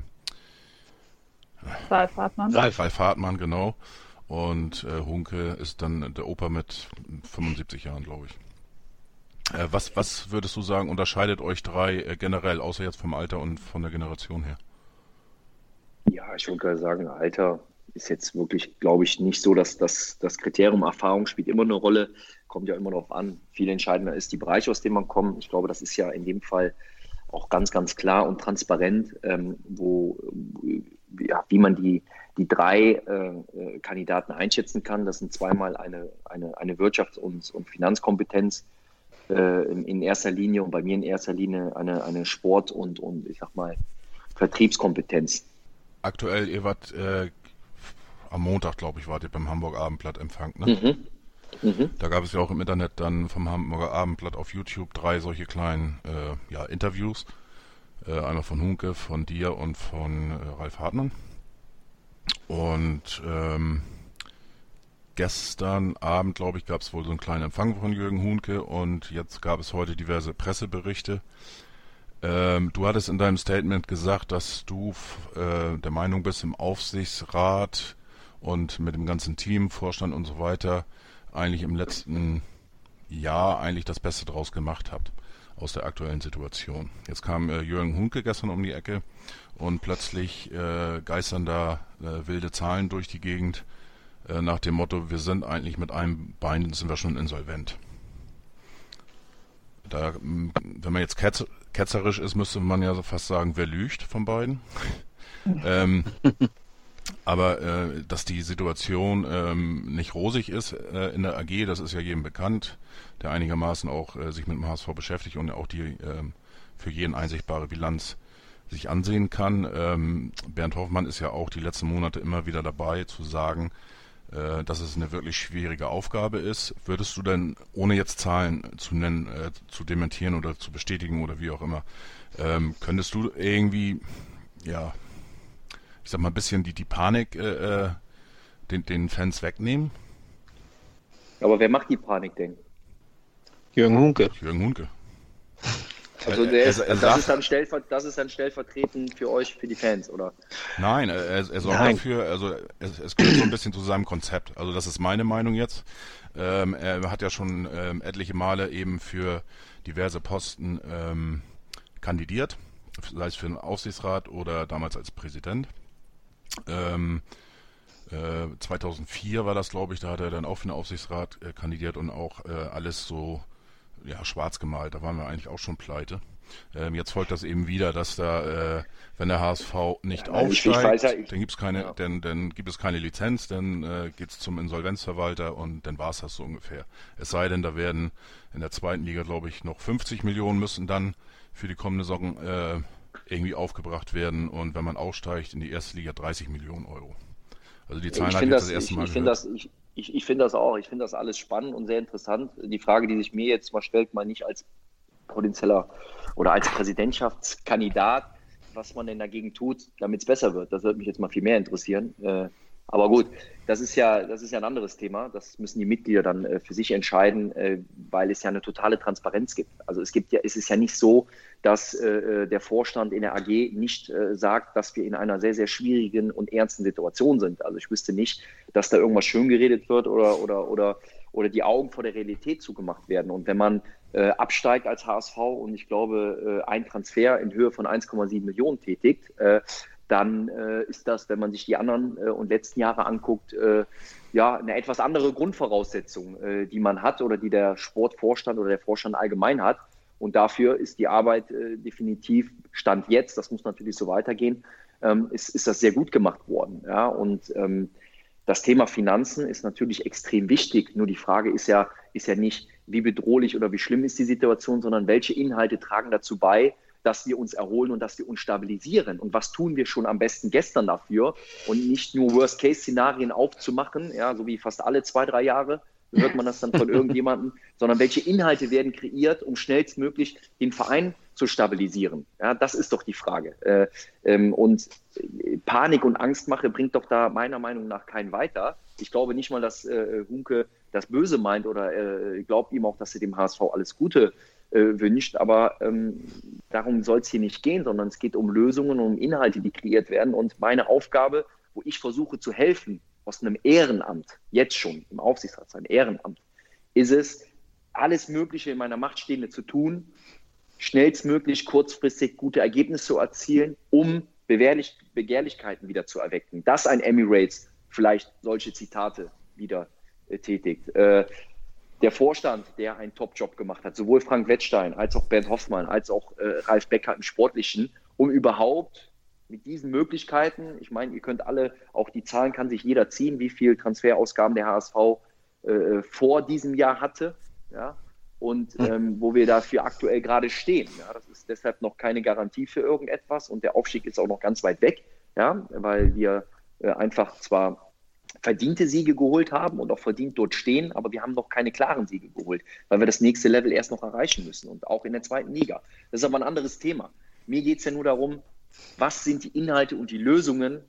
Ralf Hartmann. Ralf, Ralf Hartmann, genau. Und äh, Hunke ist dann der Opa mit fünfundsiebzig Jahren, glaube ich. Äh, was, was würdest du sagen, unterscheidet euch drei äh, generell, außer jetzt vom Alter und von der Generation her? Ja, ich würde gerade sagen, Alter ist jetzt wirklich, glaube ich, nicht so, dass das, das Kriterium Erfahrung spielt immer eine Rolle, kommt ja immer darauf an. Viel entscheidender ist die Bereiche, aus denen man kommt. Ich glaube, das ist ja in dem Fall auch ganz, ganz klar und transparent, ähm, wo, ja, wie man die, die drei äh, Kandidaten einschätzen kann. Das sind zweimal eine, eine, eine Wirtschafts- und, und Finanzkompetenz äh, in, in erster Linie und bei mir in erster Linie eine, eine Sport- und, und ich sag mal Vertriebskompetenz. Aktuell, ihr wart äh, am Montag, glaube ich, wart ihr beim Hamburger Abendblatt Empfang, ne? Mhm. Mhm. Da gab es ja auch im Internet dann vom Hamburger Abendblatt auf YouTube drei solche kleinen äh, ja, Interviews. Äh, einmal von Hunke, von dir und von äh, Ralf Hartmann. Und ähm, gestern Abend, glaube ich, gab es wohl so einen kleinen Empfang von Jürgen Hunke und jetzt gab es heute diverse Presseberichte. Ähm, du hattest in deinem Statement gesagt, dass du äh, der Meinung bist, im Aufsichtsrat und mit dem ganzen Team, Vorstand und so weiter, eigentlich im letzten Jahr eigentlich das Beste draus gemacht habt aus der aktuellen Situation. Jetzt kam äh, Jürgen Hunke gestern um die Ecke und plötzlich äh, geistern da äh, wilde Zahlen durch die Gegend äh, nach dem Motto, wir sind eigentlich mit einem Bein, sind wir schon insolvent. Da, wenn man jetzt ketz, ketzerisch ist, müsste man ja so fast sagen, wer lügt von beiden. ähm, aber äh, dass die Situation ähm, nicht rosig ist äh, in der A G, das ist ja jedem bekannt, der einigermaßen auch äh, sich mit dem H S V beschäftigt und auch die ähm, für jeden einsichtbare Bilanz sich ansehen kann. Ähm, Bernd Hoffmann ist ja auch die letzten Monate immer wieder dabei zu sagen, äh, dass es eine wirklich schwierige Aufgabe ist. Würdest du denn, ohne jetzt Zahlen zu nennen, äh, zu dementieren oder zu bestätigen oder wie auch immer, ähm, könntest du irgendwie, ja, ich sag mal, ein bisschen die, die Panik äh, den, den Fans wegnehmen? Aber wer macht die Panik denn? Jürgen Hunke. Jürgen Hunke. Also Er- der er- ist, er das, sagt- ist dann stellver, das ist dann stellvertretend für euch, für die Fans, oder? Nein, er, er sorgt Nein. dafür, also es, es gehört so ein bisschen zu seinem Konzept. Also das ist meine Meinung jetzt. Ähm, er hat ja schon ähm, etliche Male eben für diverse Posten ähm, kandidiert, sei es für den Aufsichtsrat oder damals als Präsident. Ähm, äh, zweitausendvier war das, glaube ich, da hat er dann auch für den Aufsichtsrat äh, kandidiert und auch äh, alles so ja, schwarz gemalt. Da waren wir eigentlich auch schon pleite. Ähm, jetzt folgt das eben wieder, dass da, äh, wenn der H S V nicht Ja, aufsteigt, ich weiß ja, ich- dann gibt's keine, Ja. dann, dann gibt es keine Lizenz, dann äh, geht's zum Insolvenzverwalter und dann war's das so ungefähr. Es sei denn, da werden in der zweiten Liga, glaube ich, noch fünfzig Millionen müssen dann für die kommende Saison äh, irgendwie aufgebracht werden und wenn man aussteigt in die erste Liga dreißig Millionen Euro. Also die Zahlen Ich hatte ich finde jetzt das, das erste ich, Mal ich finde gehört. das, ich, ich, ich finde das auch. Ich finde das alles spannend und sehr interessant. Die Frage, die sich mir jetzt mal stellt, mal nicht als potenzieller oder als Präsidentschaftskandidat, was man denn dagegen tut, damit es besser wird. Das würde mich jetzt mal viel mehr interessieren. Äh, aber gut, das ist ja, das ist ja ein anderes Thema. Das müssen die Mitglieder dann äh, für sich entscheiden, äh, weil es ja eine totale Transparenz gibt. Also es gibt ja, es ist ja nicht so, dass äh, der Vorstand in der A G nicht äh, sagt, dass wir in einer sehr, sehr schwierigen und ernsten Situation sind. Also ich wüsste nicht, dass da irgendwas schön geredet wird oder, oder, oder, oder die Augen vor der Realität zugemacht werden. Und wenn man äh, absteigt als H S V und ich glaube, äh, ein Transfer in Höhe von eins Komma sieben Millionen tätigt, äh, dann äh, ist das, wenn man sich die anderen äh, und letzten Jahre anguckt, äh, ja, eine etwas andere Grundvoraussetzung, äh, die man hat oder die der Sportvorstand oder der Vorstand allgemein hat. Und dafür ist die Arbeit äh, definitiv, Stand jetzt, das muss natürlich so weitergehen, ähm, ist, ist das sehr gut gemacht worden. Ja? Und ähm, das Thema Finanzen ist natürlich extrem wichtig. Nur die Frage ist ja, ist ja nicht, wie bedrohlich oder wie schlimm ist die Situation, sondern welche Inhalte tragen dazu bei, dass wir uns erholen und dass wir uns stabilisieren. Und was tun wir schon am besten gestern dafür? Und nicht nur Worst-Case-Szenarien aufzumachen, ja, so wie fast alle zwei, drei Jahre, hört man das dann von irgendjemandem, sondern welche Inhalte werden kreiert, um schnellstmöglich den Verein zu stabilisieren? Ja, das ist doch die Frage. Äh, ähm, und Panik und Angstmache bringt doch da meiner Meinung nach keinen weiter. Ich glaube nicht mal, dass äh, Hunke das Böse meint oder äh, glaubt ihm auch, dass er dem H S V alles Gute äh, wünscht. Aber ähm, darum soll es hier nicht gehen, sondern es geht um Lösungen und um Inhalte, die kreiert werden. Und meine Aufgabe, wo ich versuche zu helfen, aus einem Ehrenamt, jetzt schon im Aufsichtsrat sein Ehrenamt, ist es, alles Mögliche in meiner Macht Stehende zu tun, schnellstmöglich, kurzfristig gute Ergebnisse zu erzielen, um Bewehrlich, Begehrlichkeiten wieder zu erwecken. Dass ein Emirates vielleicht solche Zitate wieder äh, tätigt. Äh, der Vorstand, der einen Top-Job gemacht hat, sowohl Frank Wettstein als auch Bernd Hoffmann, als auch äh, Ralf Becker im Sportlichen, um überhaupt mit diesen Möglichkeiten, ich meine, ihr könnt alle, auch die Zahlen kann sich jeder ziehen, wie viel Transferausgaben der H S V äh, vor diesem Jahr hatte, ja, und ähm, wo wir dafür aktuell gerade stehen. Ja, das ist deshalb noch keine Garantie für irgendetwas und der Aufstieg ist auch noch ganz weit weg, ja, weil wir äh, einfach zwar verdiente Siege geholt haben und auch verdient dort stehen, aber wir haben noch keine klaren Siege geholt, weil wir das nächste Level erst noch erreichen müssen und auch in der zweiten Liga. Das ist aber ein anderes Thema. Mir geht es ja nur darum, was sind die Inhalte und die Lösungen,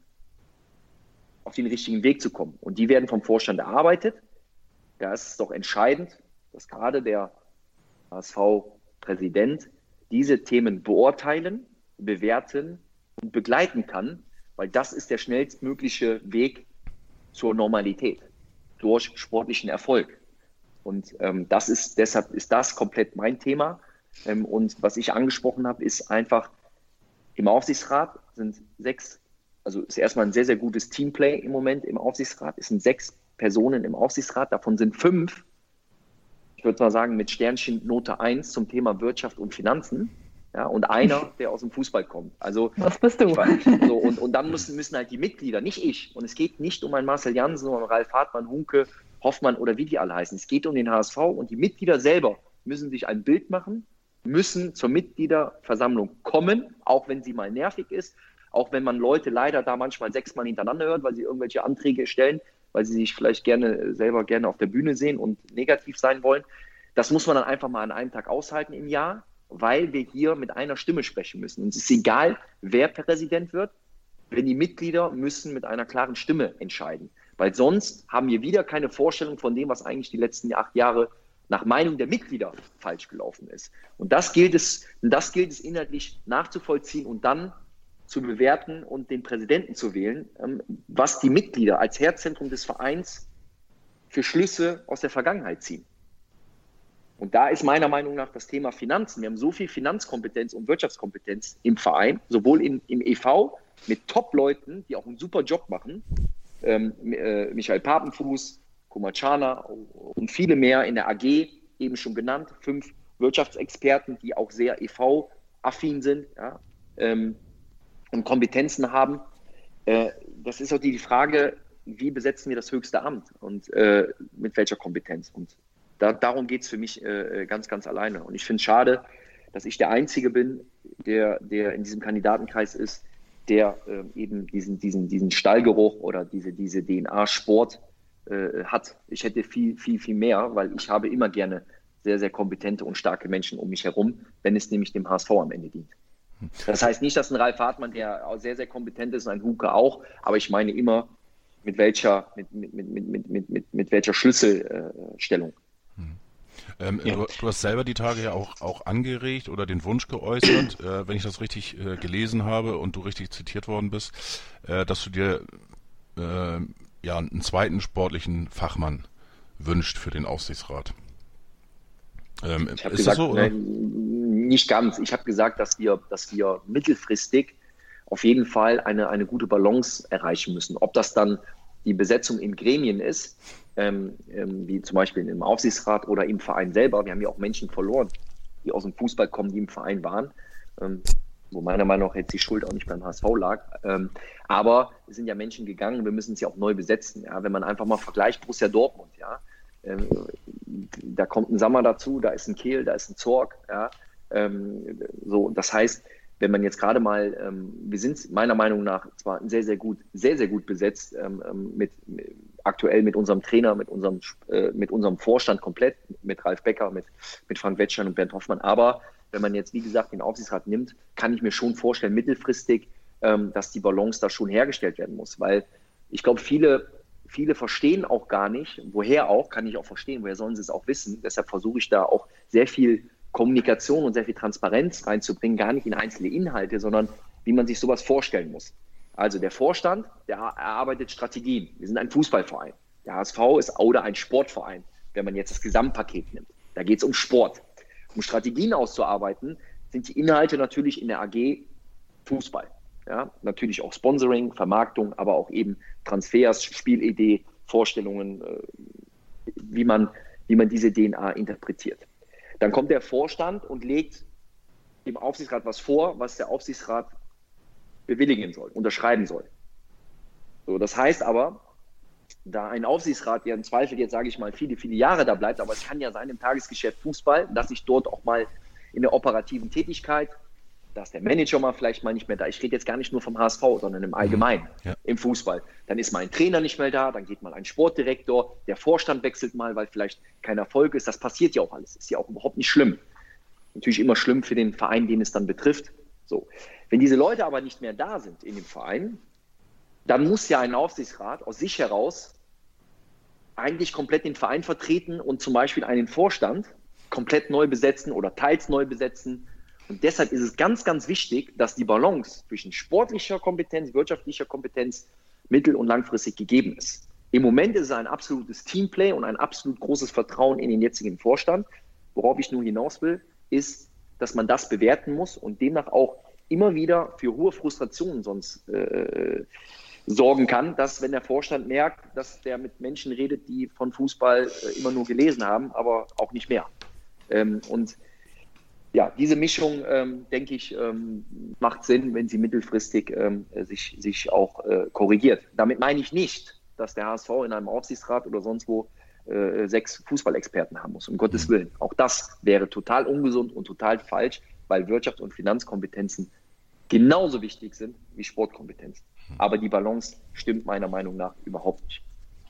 auf den richtigen Weg zu kommen. Und die werden vom Vorstand erarbeitet. Da ist es doch entscheidend, dass gerade der H S V-Präsident diese Themen beurteilen, bewerten und begleiten kann, weil das ist der schnellstmögliche Weg zur Normalität, durch sportlichen Erfolg. Und ähm, das ist, deshalb ist das komplett mein Thema. Ähm, und was ich angesprochen habe, ist einfach, im Aufsichtsrat sind sechs, also ist erstmal ein sehr, sehr gutes Teamplay im Moment im Aufsichtsrat. Es sind sechs Personen im Aufsichtsrat, davon sind fünf, ich würde mal sagen, mit Sternchen Note eins zum Thema Wirtschaft und Finanzen. Ja, und einer, der aus dem Fußball kommt. Also, was bist du? So, und, und dann müssen, müssen halt die Mitglieder, nicht ich. Und es geht nicht um einen Marcel Jansen, sondern Ralf Hartmann, Hunke, Hoffmann oder wie die alle heißen. Es geht um den H S V und die Mitglieder selber müssen sich ein Bild machen, müssen zur Mitgliederversammlung kommen, auch wenn sie mal nervig ist, auch wenn man Leute leider da manchmal sechsmal hintereinander hört, weil sie irgendwelche Anträge stellen, weil sie sich vielleicht gerne selber gerne auf der Bühne sehen und negativ sein wollen. Das muss man dann einfach mal an einem Tag aushalten im Jahr, weil wir hier mit einer Stimme sprechen müssen. Und es ist egal, wer Präsident wird, wenn die Mitglieder müssen mit einer klaren Stimme entscheiden. Weil sonst haben wir wieder keine Vorstellung von dem, was eigentlich die letzten acht Jahre nach Meinung der Mitglieder falsch gelaufen ist. Und das gilt es, das gilt es inhaltlich nachzuvollziehen und dann zu bewerten und den Präsidenten zu wählen, was die Mitglieder als Herzzentrum des Vereins für Schlüsse aus der Vergangenheit ziehen. Und da ist meiner Meinung nach das Thema Finanzen. Wir haben so viel Finanzkompetenz und Wirtschaftskompetenz im Verein, sowohl in, im E V mit Top-Leuten, die auch einen super Job machen, ähm, äh, Michael Papenfuß, Komachana und viele mehr in der A G, eben schon genannt, fünf Wirtschaftsexperten, die auch sehr E V-affin sind, ja, ähm, und Kompetenzen haben. Äh, das ist auch die, die Frage, wie besetzen wir das höchste Amt und äh, mit welcher Kompetenz? Und da, darum geht es für mich äh, ganz, ganz alleine. Und ich finde es schade, dass ich der Einzige bin, der, der in diesem Kandidatenkreis ist, der äh, eben diesen, diesen, diesen Stallgeruch oder diese, diese D N A Sport äh, hat. Ich hätte viel, viel, viel mehr, weil ich habe immer gerne sehr, sehr kompetente und starke Menschen um mich herum, wenn es nämlich dem H S V am Ende dient. Das heißt nicht, dass ein Ralf Hartmann, der sehr, sehr kompetent ist, ein Huke auch, aber ich meine immer, mit welcher, mit, mit, mit, mit, mit, mit, mit welcher Schlüsselstellung. Hm. Ähm, ja. du, du hast selber die Tage ja auch, auch angeregt oder den Wunsch geäußert, äh, wenn ich das richtig äh, gelesen habe und du richtig zitiert worden bist, äh, dass du dir äh, ja, einen zweiten sportlichen Fachmann wünscht für den Aufsichtsrat. Ähm, ich habe ist gesagt, das so, oder? Nein, nicht ganz. Ich habe gesagt, dass wir, dass wir mittelfristig auf jeden Fall eine, eine gute Balance erreichen müssen. Ob das dann die Besetzung in Gremien ist, ähm, ähm, wie zum Beispiel im Aufsichtsrat oder im Verein selber. Wir haben ja auch Menschen verloren, die aus dem Fußball kommen, die im Verein waren, ähm, wo meiner Meinung nach jetzt die Schuld auch nicht beim H S V lag. Ähm, aber es sind ja Menschen gegangen, wir müssen es ja auch neu besetzen. Ja? Wenn man einfach mal vergleicht, Borussia Dortmund, ja, ähm, da kommt ein Sammer dazu, da ist ein Kehl, da ist ein Zorg. Ja? Ähm, so, das heißt, wenn man jetzt gerade mal, ähm, wir sind meiner Meinung nach zwar sehr, sehr gut, sehr, sehr gut besetzt, ähm, mit, mit aktuell mit unserem Trainer, mit unserem, äh, mit unserem Vorstand komplett, mit Ralf Becker, mit, mit Frank Wettstein und Bernd Hoffmann. Aber wenn man jetzt, wie gesagt, den Aufsichtsrat nimmt, kann ich mir schon vorstellen, mittelfristig, ähm, dass die Balance da schon hergestellt werden muss. Weil ich glaube, viele, viele verstehen auch gar nicht, woher auch, kann ich auch verstehen, woher sollen sie es auch wissen. Deshalb versuche ich da auch sehr viel Kommunikation und sehr viel Transparenz reinzubringen, gar nicht in einzelne Inhalte, sondern wie man sich sowas vorstellen muss. Also der Vorstand, der erarbeitet Strategien. Wir sind ein Fußballverein. Der H S V ist oder ein Sportverein, wenn man jetzt das Gesamtpaket nimmt. Da geht es um Sport. Um Strategien auszuarbeiten, sind die Inhalte natürlich in der A G Fußball. Ja, natürlich auch Sponsoring, Vermarktung, aber auch eben Transfers, Spielidee, Vorstellungen, wie man, wie man diese D N A interpretiert. Dann kommt der Vorstand und legt dem Aufsichtsrat was vor, was der Aufsichtsrat bewilligen soll, unterschreiben soll. So, das heißt aber, da ein Aufsichtsrat, der im Zweifel jetzt, sage ich mal, viele, viele Jahre da bleibt, aber es kann ja sein im Tagesgeschäft Fußball, dass ich dort auch mal in der operativen Tätigkeit, dass der Manager mal vielleicht mal nicht mehr da, ich rede jetzt gar nicht nur vom H S V, sondern im Allgemeinen, ja. Im Fußball. Dann ist mal ein Trainer nicht mehr da, dann geht mal ein Sportdirektor, der Vorstand wechselt mal, weil vielleicht kein Erfolg ist. Das passiert ja auch alles, ist ja auch überhaupt nicht schlimm. Natürlich immer schlimm für den Verein, den es dann betrifft. So. Wenn diese Leute aber nicht mehr da sind in dem Verein, dann muss ja ein Aufsichtsrat aus sich heraus eigentlich komplett den Verein vertreten und zum Beispiel einen Vorstand komplett neu besetzen oder teils neu besetzen. Und deshalb ist es ganz, ganz wichtig, dass die Balance zwischen sportlicher Kompetenz, wirtschaftlicher Kompetenz mittel- und langfristig gegeben ist. Im Moment ist es ein absolutes Teamplay und ein absolut großes Vertrauen in den jetzigen Vorstand. Worauf ich nun hinaus will, ist, dass man das bewerten muss und demnach auch immer wieder für hohe Frustrationen sonst äh, sorgen kann, dass wenn der Vorstand merkt, dass der mit Menschen redet, die von Fußball äh, immer nur gelesen haben, aber auch nicht mehr. Ähm, und ja, diese Mischung, ähm, denke ich, ähm, macht Sinn, wenn sie mittelfristig ähm, sich, sich auch äh, korrigiert. Damit meine ich nicht, dass der H S V in einem Aufsichtsrat oder sonst wo äh, sechs Fußballexperten haben muss, um Gottes Willen. Auch das wäre total ungesund und total falsch, weil Wirtschafts- und Finanzkompetenzen genauso wichtig sind wie Sportkompetenzen. Aber die Balance stimmt meiner Meinung nach überhaupt nicht.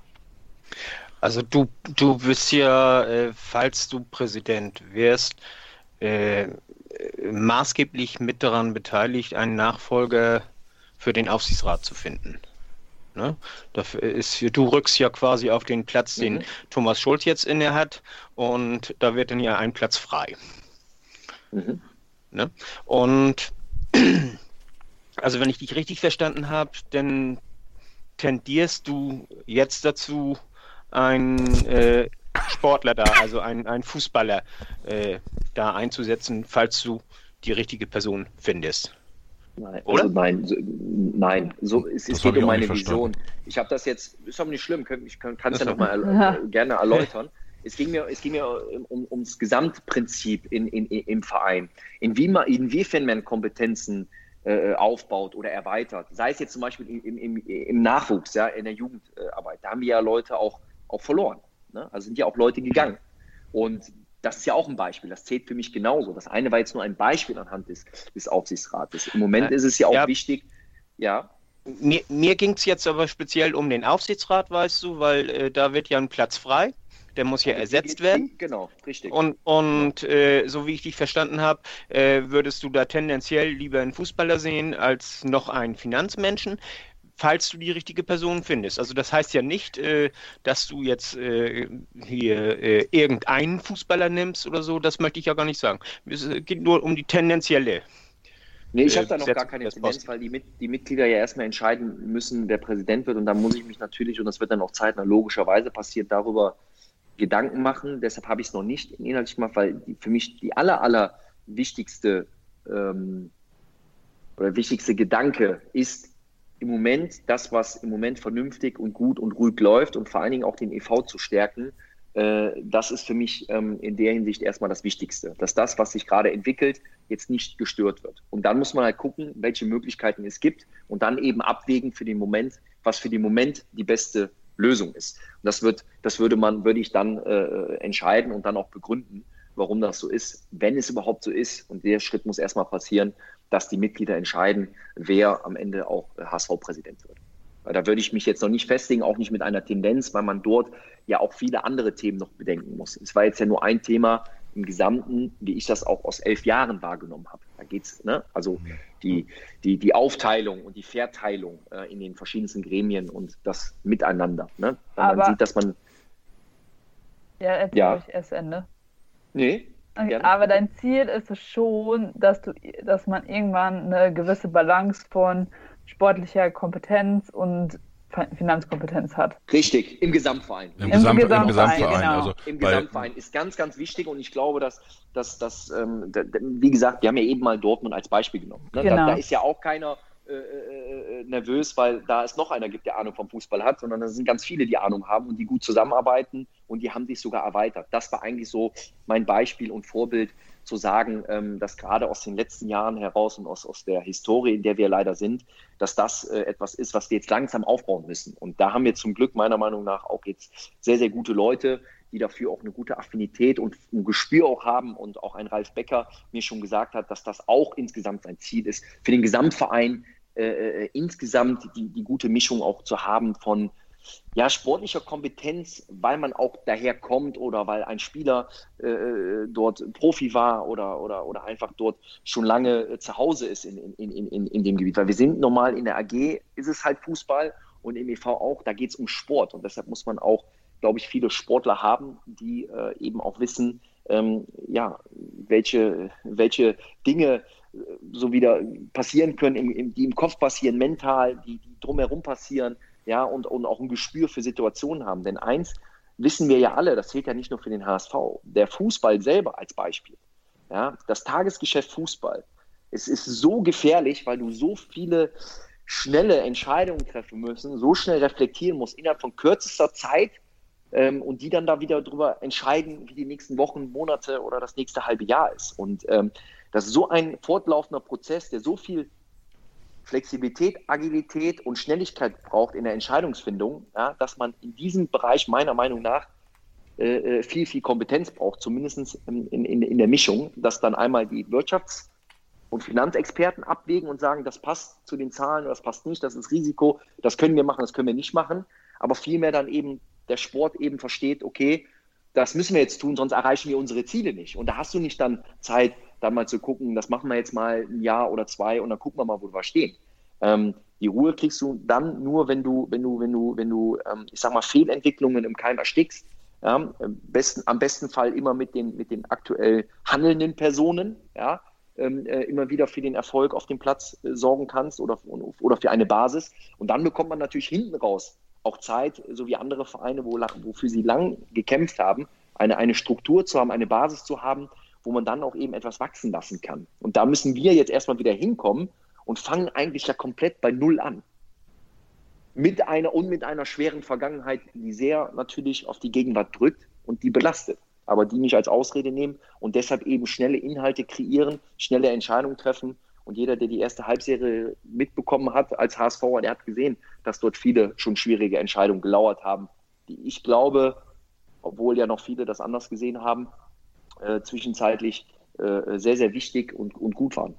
Also du, du bist ja, äh, falls du Präsident wirst, Äh, maßgeblich mit daran beteiligt, einen Nachfolger für den Aufsichtsrat zu finden. Ne? Dafür ist, du rückst ja quasi auf den Platz, den mhm. Thomas Schulz jetzt inne hat, und da wird dann ja ein Platz frei. Mhm. Ne? Und also wenn ich dich richtig verstanden habe, dann tendierst du jetzt dazu, ein äh, Sportler da, also ein, ein Fußballer äh, da einzusetzen, falls du die richtige Person findest. Nein, oder? Also nein, so, nein. So, es, es geht um meine Vision. Ich habe das jetzt, ist aber nicht schlimm, ich kann es ja nochmal äh, gerne erläutern. Es ging mir, es ging mir um, ums Gesamtprinzip in, in, im Verein. Inwie man, inwiefern man Kompetenzen äh, aufbaut oder erweitert. Sei es jetzt zum Beispiel im, im, im Nachwuchs, ja, in der Jugendarbeit. Da haben wir ja Leute auch, auch verloren. Ne? Also sind ja auch Leute gegangen. Und das ist ja auch ein Beispiel. Das zählt für mich genauso. Das eine war jetzt nur ein Beispiel anhand des, des Aufsichtsrates. Im Moment ist es ja auch ja. wichtig, ja. Mir, mir ging es jetzt aber speziell um den Aufsichtsrat, weißt du, weil äh, da wird ja ein Platz frei. Der muss ja ersetzt werden. Genau, richtig. Und, und äh, so wie ich dich verstanden habe, äh, würdest du da tendenziell lieber einen Fußballer sehen als noch einen Finanzmenschen, falls du die richtige Person findest. Also das heißt ja nicht, äh, dass du jetzt äh, hier äh, irgendeinen Fußballer nimmst oder so. Das möchte ich ja gar nicht sagen. Es geht nur um die tendenzielle. Nee, ich habe da noch gar keine Tendenz, weil die, Mit, die Mitglieder ja erstmal entscheiden müssen, wer Präsident wird. Und dann muss ich mich natürlich, und das wird dann auch zeitnah logischerweise passieren, darüber Gedanken machen. Deshalb habe ich es noch nicht inhaltlich gemacht, weil die, für mich die aller, aller wichtigste ähm, oder wichtigste Gedanke ist im Moment das, was im Moment vernünftig und gut und ruhig läuft und vor allen Dingen auch den E V zu stärken. Äh, das ist für mich ähm, in der Hinsicht erstmal das Wichtigste, dass das, was sich gerade entwickelt, jetzt nicht gestört wird. Und dann muss man halt gucken, welche Möglichkeiten es gibt und dann eben abwägen für den Moment, was für den Moment die beste Lösung ist. Und das wird, das würde man, würde ich dann äh, entscheiden und dann auch begründen, warum das so ist, wenn es überhaupt so ist. Und der Schritt muss erstmal passieren, dass die Mitglieder entscheiden, wer am Ende auch H S V-Präsident wird. Weil da würde ich mich jetzt noch nicht festlegen, auch nicht mit einer Tendenz, weil man dort ja auch viele andere Themen noch bedenken muss. Es war jetzt ja nur ein Thema im Gesamten, wie ich das auch aus elf Jahren wahrgenommen habe. Da geht's, ne? Also die, die, die Aufteilung und die Verteilung äh, in den verschiedensten Gremien und das Miteinander. Ne? Weil Aber, man sieht, dass man... Ja, erzähl Ja. ich erst Ende. Nee, Okay, gerne. aber dein Ziel ist es schon, dass du, dass man irgendwann eine gewisse Balance von sportlicher Kompetenz und Fi- Finanzkompetenz hat. Richtig, im Gesamtverein. Im, Im Gesamt, im Gesamtverein, Gesamtverein. genau. Also Im bei, Gesamtverein ist ganz, ganz wichtig und ich glaube, dass, dass, dass ähm, da, da, wie gesagt, wir haben ja eben mal Dortmund als Beispiel genommen. Ne? Genau. Da, da ist ja auch keiner äh, äh, nervös, weil da es noch einer gibt, der Ahnung vom Fußball hat, sondern da sind ganz viele, die Ahnung haben und die gut zusammenarbeiten und die haben sich sogar erweitert. Das war eigentlich so mein Beispiel und Vorbild, zu sagen, ähm, dass gerade aus den letzten Jahren heraus und aus, aus der Historie, in der wir leider sind, dass das äh, etwas ist, was wir jetzt langsam aufbauen müssen. Und da haben wir zum Glück meiner Meinung nach auch jetzt sehr, sehr gute Leute, die dafür auch eine gute Affinität und ein Gespür auch haben. Und auch ein Ralf Becker mir schon gesagt hat, dass das auch insgesamt sein Ziel ist, für den Gesamtverein äh, äh, insgesamt die, die gute Mischung auch zu haben von ja, sportlicher Kompetenz, weil man auch daher kommt oder weil ein Spieler äh, dort Profi war oder, oder, oder einfach dort schon lange äh, zu Hause ist in, in, in, in, in dem Gebiet. Weil wir sind normal in der A G, ist es halt Fußball und im E V auch, da geht es um Sport. Und deshalb muss man auch, glaube ich, viele Sportler haben, die äh, eben auch wissen, ähm, ja, welche, welche Dinge äh, so wieder passieren können, im, im, die im Kopf passieren, mental, die, die drumherum passieren. Ja, und, und auch ein Gespür für Situationen haben. Denn eins wissen wir ja alle, das zählt ja nicht nur für den H S V, der Fußball selber als Beispiel, ja, das Tagesgeschäft Fußball, es ist so gefährlich, weil du so viele schnelle Entscheidungen treffen musst, so schnell reflektieren musst, innerhalb von kürzester Zeit ähm, und die dann da wieder darüber entscheiden, wie die nächsten Wochen, Monate oder das nächste halbe Jahr ist. Und ähm, das ist so ein fortlaufender Prozess, der so viel Flexibilität, Agilität und Schnelligkeit braucht in der Entscheidungsfindung, ja, dass man in diesem Bereich meiner Meinung nach äh, viel, viel Kompetenz braucht, zumindest in, in, in der Mischung, dass dann einmal die Wirtschafts- und Finanzexperten abwägen und sagen, das passt zu den Zahlen oder das passt nicht, das ist Risiko, das können wir machen, das können wir nicht machen, aber vielmehr dann eben der Sport eben versteht, okay, das müssen wir jetzt tun, sonst erreichen wir unsere Ziele nicht. Und da hast du nicht dann Zeit, dann mal zu gucken, das machen wir jetzt mal ein Jahr oder zwei und dann gucken wir mal, wo wir stehen. Ähm, die Ruhe kriegst du dann nur, wenn du, wenn du, wenn du, wenn du, ähm, ich sag mal, Fehlentwicklungen im Keim erstickst. Ja, am besten, am besten Fall immer mit den, mit den aktuell handelnden Personen, ja, ähm, äh, immer wieder für den Erfolg auf dem Platz äh, sorgen kannst oder, oder für eine Basis. Und dann bekommt man natürlich hinten raus auch Zeit, so wie andere Vereine, wo, wofür sie lang gekämpft haben, eine, eine Struktur zu haben, eine Basis zu haben, wo man dann auch eben etwas wachsen lassen kann. Und da müssen wir jetzt erstmal wieder hinkommen und fangen eigentlich ja komplett bei Null an. Mit einer und mit einer schweren Vergangenheit, die sehr natürlich auf die Gegenwart drückt und die belastet, aber die nicht als Ausrede nehmen und deshalb eben schnelle Inhalte kreieren, schnelle Entscheidungen treffen. Und jeder, der die erste Halbserie mitbekommen hat als HSVer, der hat gesehen, dass dort viele schon schwierige Entscheidungen gelauert haben, die ich glaube, obwohl ja noch viele das anders gesehen haben, äh, zwischenzeitlich äh, sehr, sehr wichtig und, und gut waren.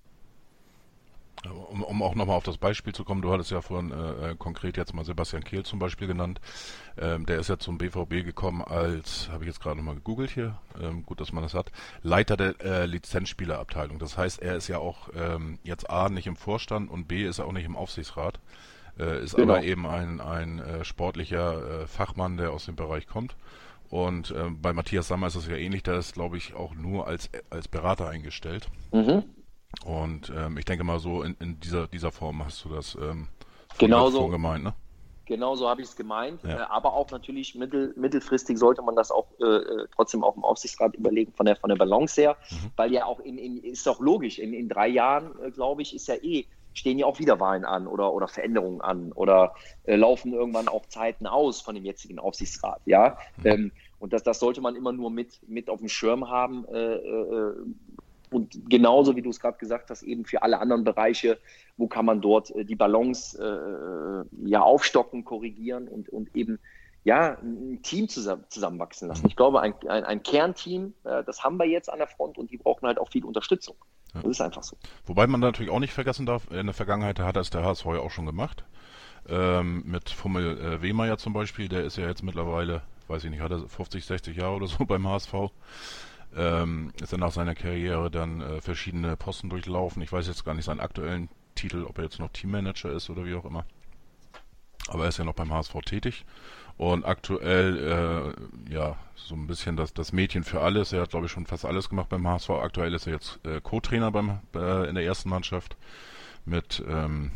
Um, um auch nochmal auf das Beispiel zu kommen, du hattest ja vorhin äh, konkret jetzt mal Sebastian Kehl zum Beispiel genannt. Ähm, der ist ja zum B V B gekommen als, habe ich jetzt gerade nochmal gegoogelt hier, ähm, gut, dass man das hat, Leiter der äh, Lizenzspielerabteilung. Das heißt, er ist ja auch ähm, jetzt A, nicht im Vorstand und B, ist er auch nicht im Aufsichtsrat, äh, ist genau. aber eben ein, ein äh, sportlicher äh, Fachmann, der aus dem Bereich kommt. Und äh, bei Matthias Sammer ist das ja ähnlich, der ist, glaube ich, auch nur als, als Berater eingestellt. Mhm. Und ähm, ich denke mal so in, in dieser dieser Form hast du das ähm, genauso gemeint, ne? Genau so habe ich es gemeint, ja. äh, aber auch natürlich mittel, mittelfristig sollte man das auch äh, trotzdem auch im Aufsichtsrat überlegen von der von der Balance her, mhm. weil ja auch in, in ist doch logisch, in, in drei Jahren, äh, glaube ich, ist ja eh, stehen ja auch wieder Wahlen an oder, oder Veränderungen an oder äh, laufen irgendwann auch Zeiten aus von dem jetzigen Aufsichtsrat, ja. Mhm. Ähm, und das, das sollte man immer nur mit, mit auf dem Schirm haben, äh, äh, und genauso, wie du es gerade gesagt hast, eben für alle anderen Bereiche, wo kann man dort äh, die Balance äh, ja aufstocken, korrigieren und, und eben ja ein Team zusammen, zusammenwachsen lassen. Ich glaube, ein, ein, ein Kernteam, äh, das haben wir jetzt an der Front und die brauchen halt auch viel Unterstützung. Ja. Das ist einfach so. Wobei man natürlich auch nicht vergessen darf, in der Vergangenheit hat das der H S V ja auch schon gemacht. Ähm, mit Fummel äh, Wehmeier zum Beispiel, der ist ja jetzt mittlerweile, weiß ich nicht, hat er fünfzig, sechzig Jahre oder so beim H S V. Ähm, ist er nach seiner Karriere dann äh, verschiedene Posten durchlaufen. Ich weiß jetzt gar nicht seinen aktuellen Titel, ob er jetzt noch Teammanager ist oder wie auch immer. Aber er ist ja noch beim H S V tätig. Und aktuell, äh, ja, so ein bisschen das, das Mädchen für alles. Er hat, glaube ich, schon fast alles gemacht beim H S V. Aktuell ist er jetzt äh, Co-Trainer beim äh, in der ersten Mannschaft mit, ähm,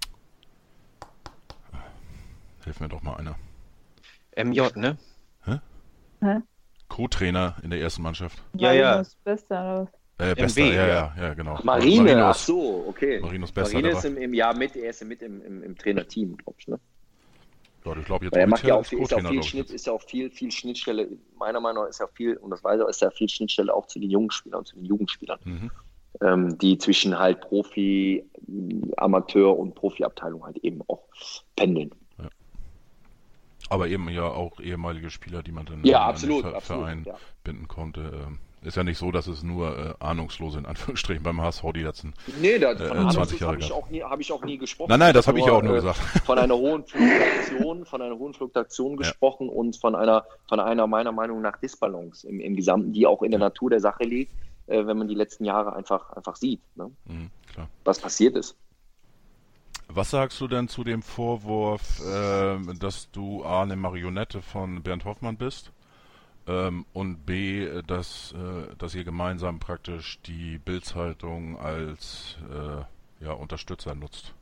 hilf mir doch mal einer. M J, ne? Hä? Hä? Co-Trainer in der ersten Mannschaft. Ja, ja. Das Beste, oder was? Äh, Bester, M W, ja, ja. ja, ja, genau. Marine, Marinos, ach so, okay. Marinos Bester. Marine ist im, im Jahr mit, er ist mit im, im, im Trainerteam, glaube ich, ne? Ja, ich glaube jetzt Weil er macht ja auch, als viel, ist, auch Co-Trainer, viel glaub ich Schnitt, jetzt. ist ja auch viel, viel Schnittstelle, meiner Meinung nach ist ja viel, und das weiß ich auch, ist ja viel Schnittstelle auch zu den jungen Spielern und zu den Jugendspielern, Mhm. ähm, die zwischen halt Profi, Amateur und Profiabteilung halt eben auch pendeln. Aber eben ja auch ehemalige Spieler, die man dann Ja, an den absolut, Ver- absolut, Verein ja. binden konnte. Ähm, Ist ja nicht so, dass es nur äh, Ahnungslose in Anführungsstrichen beim H S V die letzten Nee, da, äh, von zwanzig Ahnungslos Jahre habe ich, gab. auch nie- hab ich auch nie gesprochen. Nein, nein, das habe ich nur, auch nur äh, gesagt. Von einer hohen Fluktuation, von einer hohen Fluktuation gesprochen und von einer, von einer meiner Meinung nach Disbalance im, im Gesamten, die auch in der Natur der Sache liegt, äh, wenn man die letzten Jahre einfach, einfach sieht, ne? Mhm, klar. Was passiert ist. Was sagst du denn zu dem Vorwurf, äh, dass du A, eine Marionette von Bernd Hoffmann bist ähm, und B, dass, äh, dass ihr gemeinsam praktisch die Bild-Zeitung als äh, ja, Unterstützer nutzt?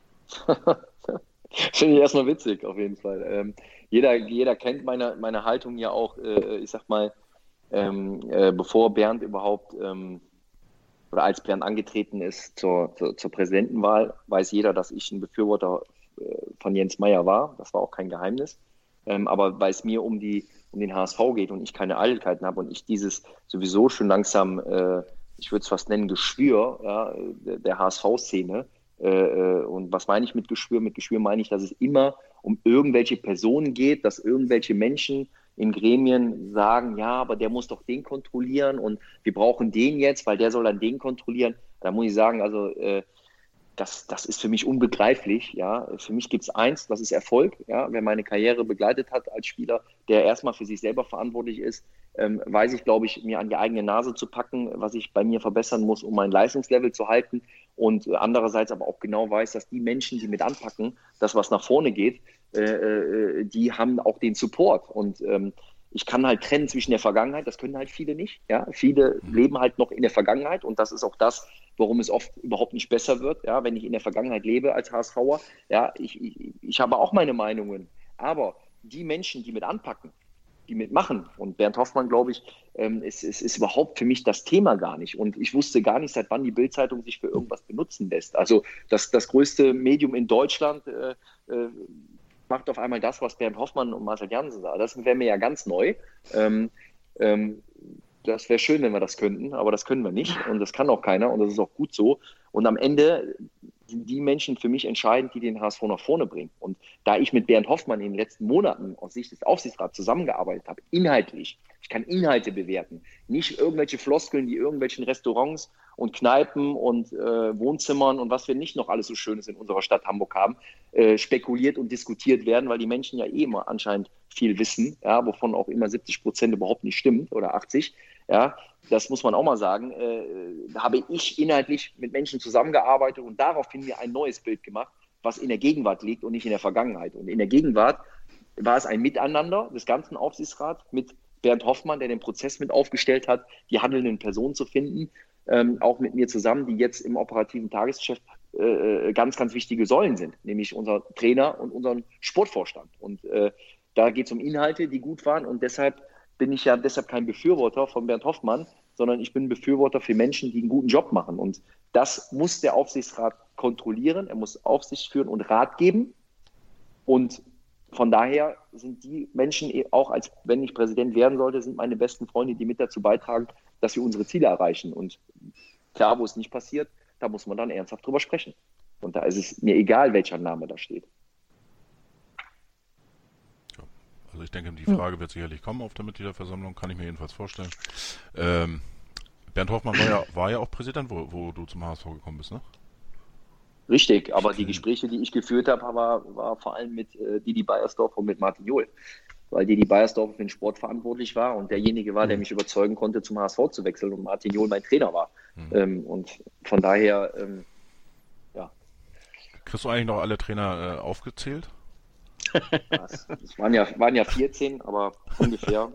Finde ich erstmal witzig, auf jeden Fall. Ähm, jeder, jeder kennt meine, meine Haltung ja auch, äh, ich sag mal, ähm, äh, bevor Bernd überhaupt ähm, oder als Bernd angetreten ist zur, zur, zur Präsidentenwahl, weiß jeder, dass ich ein Befürworter äh, von Jens Meyer war. Das war auch kein Geheimnis. Ähm, aber weil es mir um, die, um den H S V geht und ich keine Eitelkeiten habe und ich dieses sowieso schon langsam, äh, ich würde es fast nennen, Geschwür ja, der, der H S V-Szene. Äh, und was meine ich mit Geschwür? Mit Geschwür meine ich, dass es immer um irgendwelche Personen geht, dass irgendwelche Menschen in Gremien sagen, ja, aber der muss doch den kontrollieren und wir brauchen den jetzt, weil der soll dann den kontrollieren. Da muss ich sagen, also äh, das, das ist für mich unbegreiflich. Ja. Für mich gibt es eins, das ist Erfolg. Ja. Wer meine Karriere begleitet hat als Spieler, der erstmal für sich selber verantwortlich ist, ähm, weiß ich, glaube ich, mir an die eigene Nase zu packen, was ich bei mir verbessern muss, um mein Leistungslevel zu halten. Und andererseits aber auch genau weiß, dass die Menschen, die mit anpacken, das, was nach vorne geht, äh, die haben auch den Support. Und ähm, ich kann halt trennen zwischen der Vergangenheit, das können halt viele nicht. Ja? Viele leben halt noch in der Vergangenheit und das ist auch das, warum es oft überhaupt nicht besser wird, ja? Wenn ich in der Vergangenheit lebe als HSVer. Ja? Ich, ich, ich habe auch meine Meinungen, aber die Menschen, die mit anpacken, die mitmachen. Und Bernd Hoffmann, glaube ich, ähm, es, es ist überhaupt für mich das Thema gar nicht. Und ich wusste gar nicht, seit wann die Bild-Zeitung sich für irgendwas benutzen lässt. Also das, das größte Medium in Deutschland, äh, äh, macht auf einmal das, was Bernd Hoffmann und Marcel Janssen sagen. Das wäre mir ja ganz neu. Ähm, ähm, das wäre schön, wenn wir das könnten, aber das können wir nicht und das kann auch keiner und das ist auch gut so. Und am Ende sind die Menschen für mich entscheidend, die den H S V nach vorne bringen. Und da ich mit Bernd Hoffmann in den letzten Monaten aus Sicht des Aufsichtsrats zusammengearbeitet habe, inhaltlich, ich kann Inhalte bewerten, nicht irgendwelche Floskeln, die irgendwelchen Restaurants und Kneipen und äh, Wohnzimmern und was wir nicht noch alles so Schönes in unserer Stadt Hamburg haben, äh, spekuliert und diskutiert werden, weil die Menschen ja eh immer anscheinend viel wissen, ja, wovon auch immer siebzig Prozent überhaupt nicht stimmt oder achtzig. Ja, das muss man auch mal sagen. Äh, da habe ich inhaltlich mit Menschen zusammengearbeitet und daraufhin mir ein neues Bild gemacht, was in der Gegenwart liegt und nicht in der Vergangenheit. Und in der Gegenwart war es ein Miteinander des ganzen Aufsichtsrats mit Bernd Hoffmann, der den Prozess mit aufgestellt hat, die handelnden Personen zu finden, ähm, auch mit mir zusammen, die jetzt im operativen Tagesgeschäft äh, ganz, ganz wichtige Säulen sind, nämlich unser Trainer und unseren Sportvorstand. Und äh, da geht es um Inhalte, die gut waren und deshalb bin ich ja deshalb kein Befürworter von Bernd Hoffmann, sondern ich bin ein Befürworter für Menschen, die einen guten Job machen. Und das muss der Aufsichtsrat kontrollieren, er muss Aufsicht führen und Rat geben. Und von daher sind die Menschen, auch als wenn ich Präsident werden sollte, sind meine besten Freunde, die mit dazu beitragen, dass wir unsere Ziele erreichen. Und klar, wo es nicht passiert, da muss man dann ernsthaft drüber sprechen. Und da ist es mir egal, welcher Name da steht. Also ich denke, die Frage wird sicherlich kommen auf der Mitgliederversammlung, kann ich mir jedenfalls vorstellen. Ähm, Bernd Hoffmann war ja, war ja auch Präsident, wo, wo du zum H S V gekommen bist, ne? Richtig, aber die Gespräche, die ich geführt habe, war, war vor allem mit äh, Didi Beiersdorf und mit Martin Jol. Weil Didi Beiersdorf für den Sport verantwortlich war und derjenige war, der mich überzeugen konnte, zum H S V zu wechseln und Martin Jol mein Trainer war. Mhm. Ähm, und von daher, ähm, ja. Kriegst du eigentlich noch alle Trainer äh, aufgezählt? Es waren ja, waren ja vierzehn, aber ungefähr.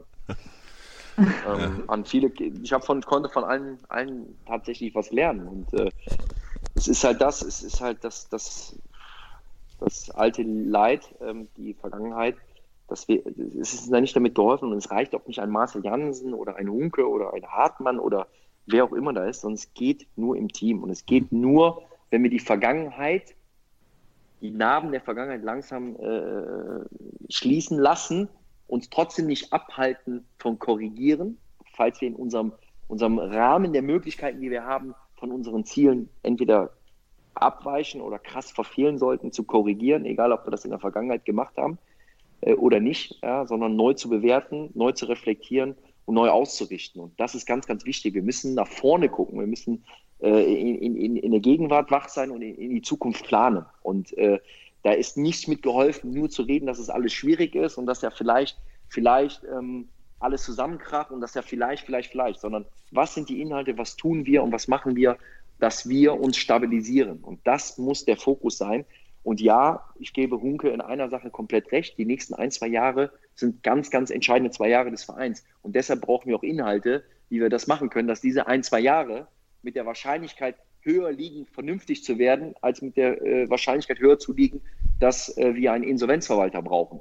ähm, an viele, ich habe von, konnte von allen, allen tatsächlich was lernen. Und äh, es ist halt das, es ist halt das, das, das alte Leid, ähm, die Vergangenheit, dass wir, es ist ja nicht damit geholfen und es reicht auch nicht ein Marcel Janssen oder ein Hunke oder ein Hartmann oder wer auch immer da ist, sondern es geht nur im Team und es geht nur, wenn wir die Vergangenheit die Narben der Vergangenheit langsam äh, schließen lassen, uns trotzdem nicht abhalten von Korrigieren, falls wir in unserem, unserem Rahmen der Möglichkeiten, die wir haben, von unseren Zielen entweder abweichen oder krass verfehlen sollten, zu korrigieren, egal ob wir das in der Vergangenheit gemacht haben äh, oder nicht, ja, sondern neu zu bewerten, neu zu reflektieren und neu auszurichten. Und das ist ganz, ganz wichtig. Wir müssen nach vorne gucken, wir müssen In, in, in der Gegenwart wach sein und in, in die Zukunft planen. Und äh, da ist nichts mit geholfen, nur zu reden, dass es alles schwierig ist und dass ja vielleicht, vielleicht ähm, alles zusammenkracht und dass ja vielleicht, vielleicht, vielleicht, sondern was sind die Inhalte, was tun wir und was machen wir, dass wir uns stabilisieren. Und das muss der Fokus sein. Und ja, ich gebe Hunke in einer Sache komplett recht. Die nächsten ein, zwei Jahre sind ganz, ganz entscheidende zwei Jahre des Vereins. Und deshalb brauchen wir auch Inhalte, wie wir das machen können, dass diese ein, zwei Jahre mit der Wahrscheinlichkeit höher liegen, vernünftig zu werden, als mit der äh, Wahrscheinlichkeit höher zu liegen, dass äh, wir einen Insolvenzverwalter brauchen.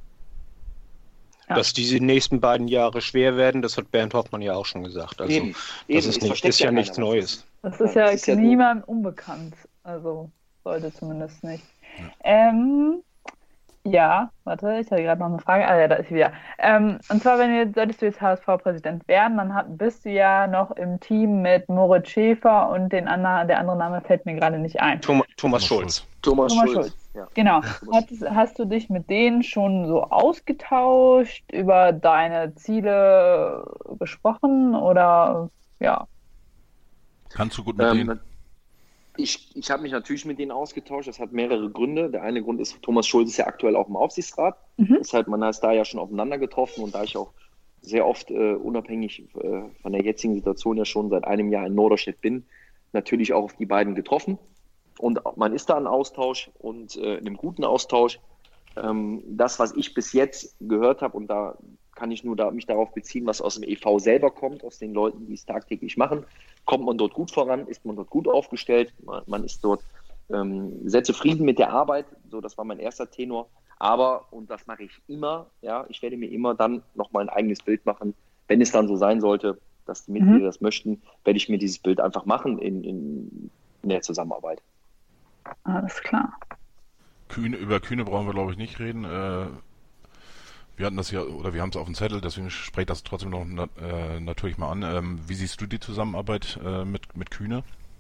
Ja. Dass diese nächsten beiden Jahre schwer werden, das hat Bernd Hoffmann ja auch schon gesagt. Also eben, das eben, ist, nicht, ist ja, ja nichts Neues. Das ist ja, ist ja niemandem unbekannt. Also sollte zumindest nicht. Ja. Ähm, Ja, warte, ich hatte gerade noch eine Frage. Ah ja, da ist sie wieder. Ähm, und zwar, wenn du, solltest du jetzt H S V-Präsident werden, dann hat, bist du ja noch im Team mit Moritz Schäfer und den anderen, der andere Name fällt mir gerade nicht ein. Thomas, Thomas Schulz. Thomas, Thomas Schulz. Schulz. Ja. Genau. Hast, hast du dich mit denen schon so ausgetauscht, über deine Ziele gesprochen oder ja? Kannst du gut mit ähm, denen? Ich, ich habe mich natürlich mit denen ausgetauscht. Das hat mehrere Gründe. Der eine Grund ist, Thomas Schulz ist ja aktuell auch im Aufsichtsrat. Mhm. Deshalb, man ist da ja schon aufeinander getroffen und da ich auch sehr oft äh, unabhängig äh, von der jetzigen Situation ja schon seit einem Jahr in Norderstedt bin, natürlich auch auf die beiden getroffen. Und man ist da in Austausch und äh, in einem guten Austausch. Ähm, das, was ich bis jetzt gehört habe, und da kann ich nur da, mich darauf beziehen, was aus dem E V selber kommt, aus den Leuten, die es tagtäglich machen, kommt man dort gut voran, ist man dort gut aufgestellt, man, man ist dort ähm, sehr zufrieden mit der Arbeit, so das war mein erster Tenor, aber, und das mache ich immer, ja, ich werde mir immer dann nochmal ein eigenes Bild machen, wenn es dann so sein sollte, dass die Mitglieder mhm. das möchten, werde ich mir dieses Bild einfach machen in, in, in der Zusammenarbeit. Alles klar. Kühne, über Kühne brauchen wir, glaube ich, nicht reden. Äh, wir hatten das ja, oder wir haben es auf dem Zettel, deswegen spreche ich das trotzdem noch na, äh, natürlich mal an. Ähm, wie siehst du die Zusammenarbeit äh, mit, mit Kühne?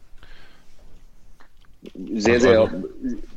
Sehr, also, sehr. Also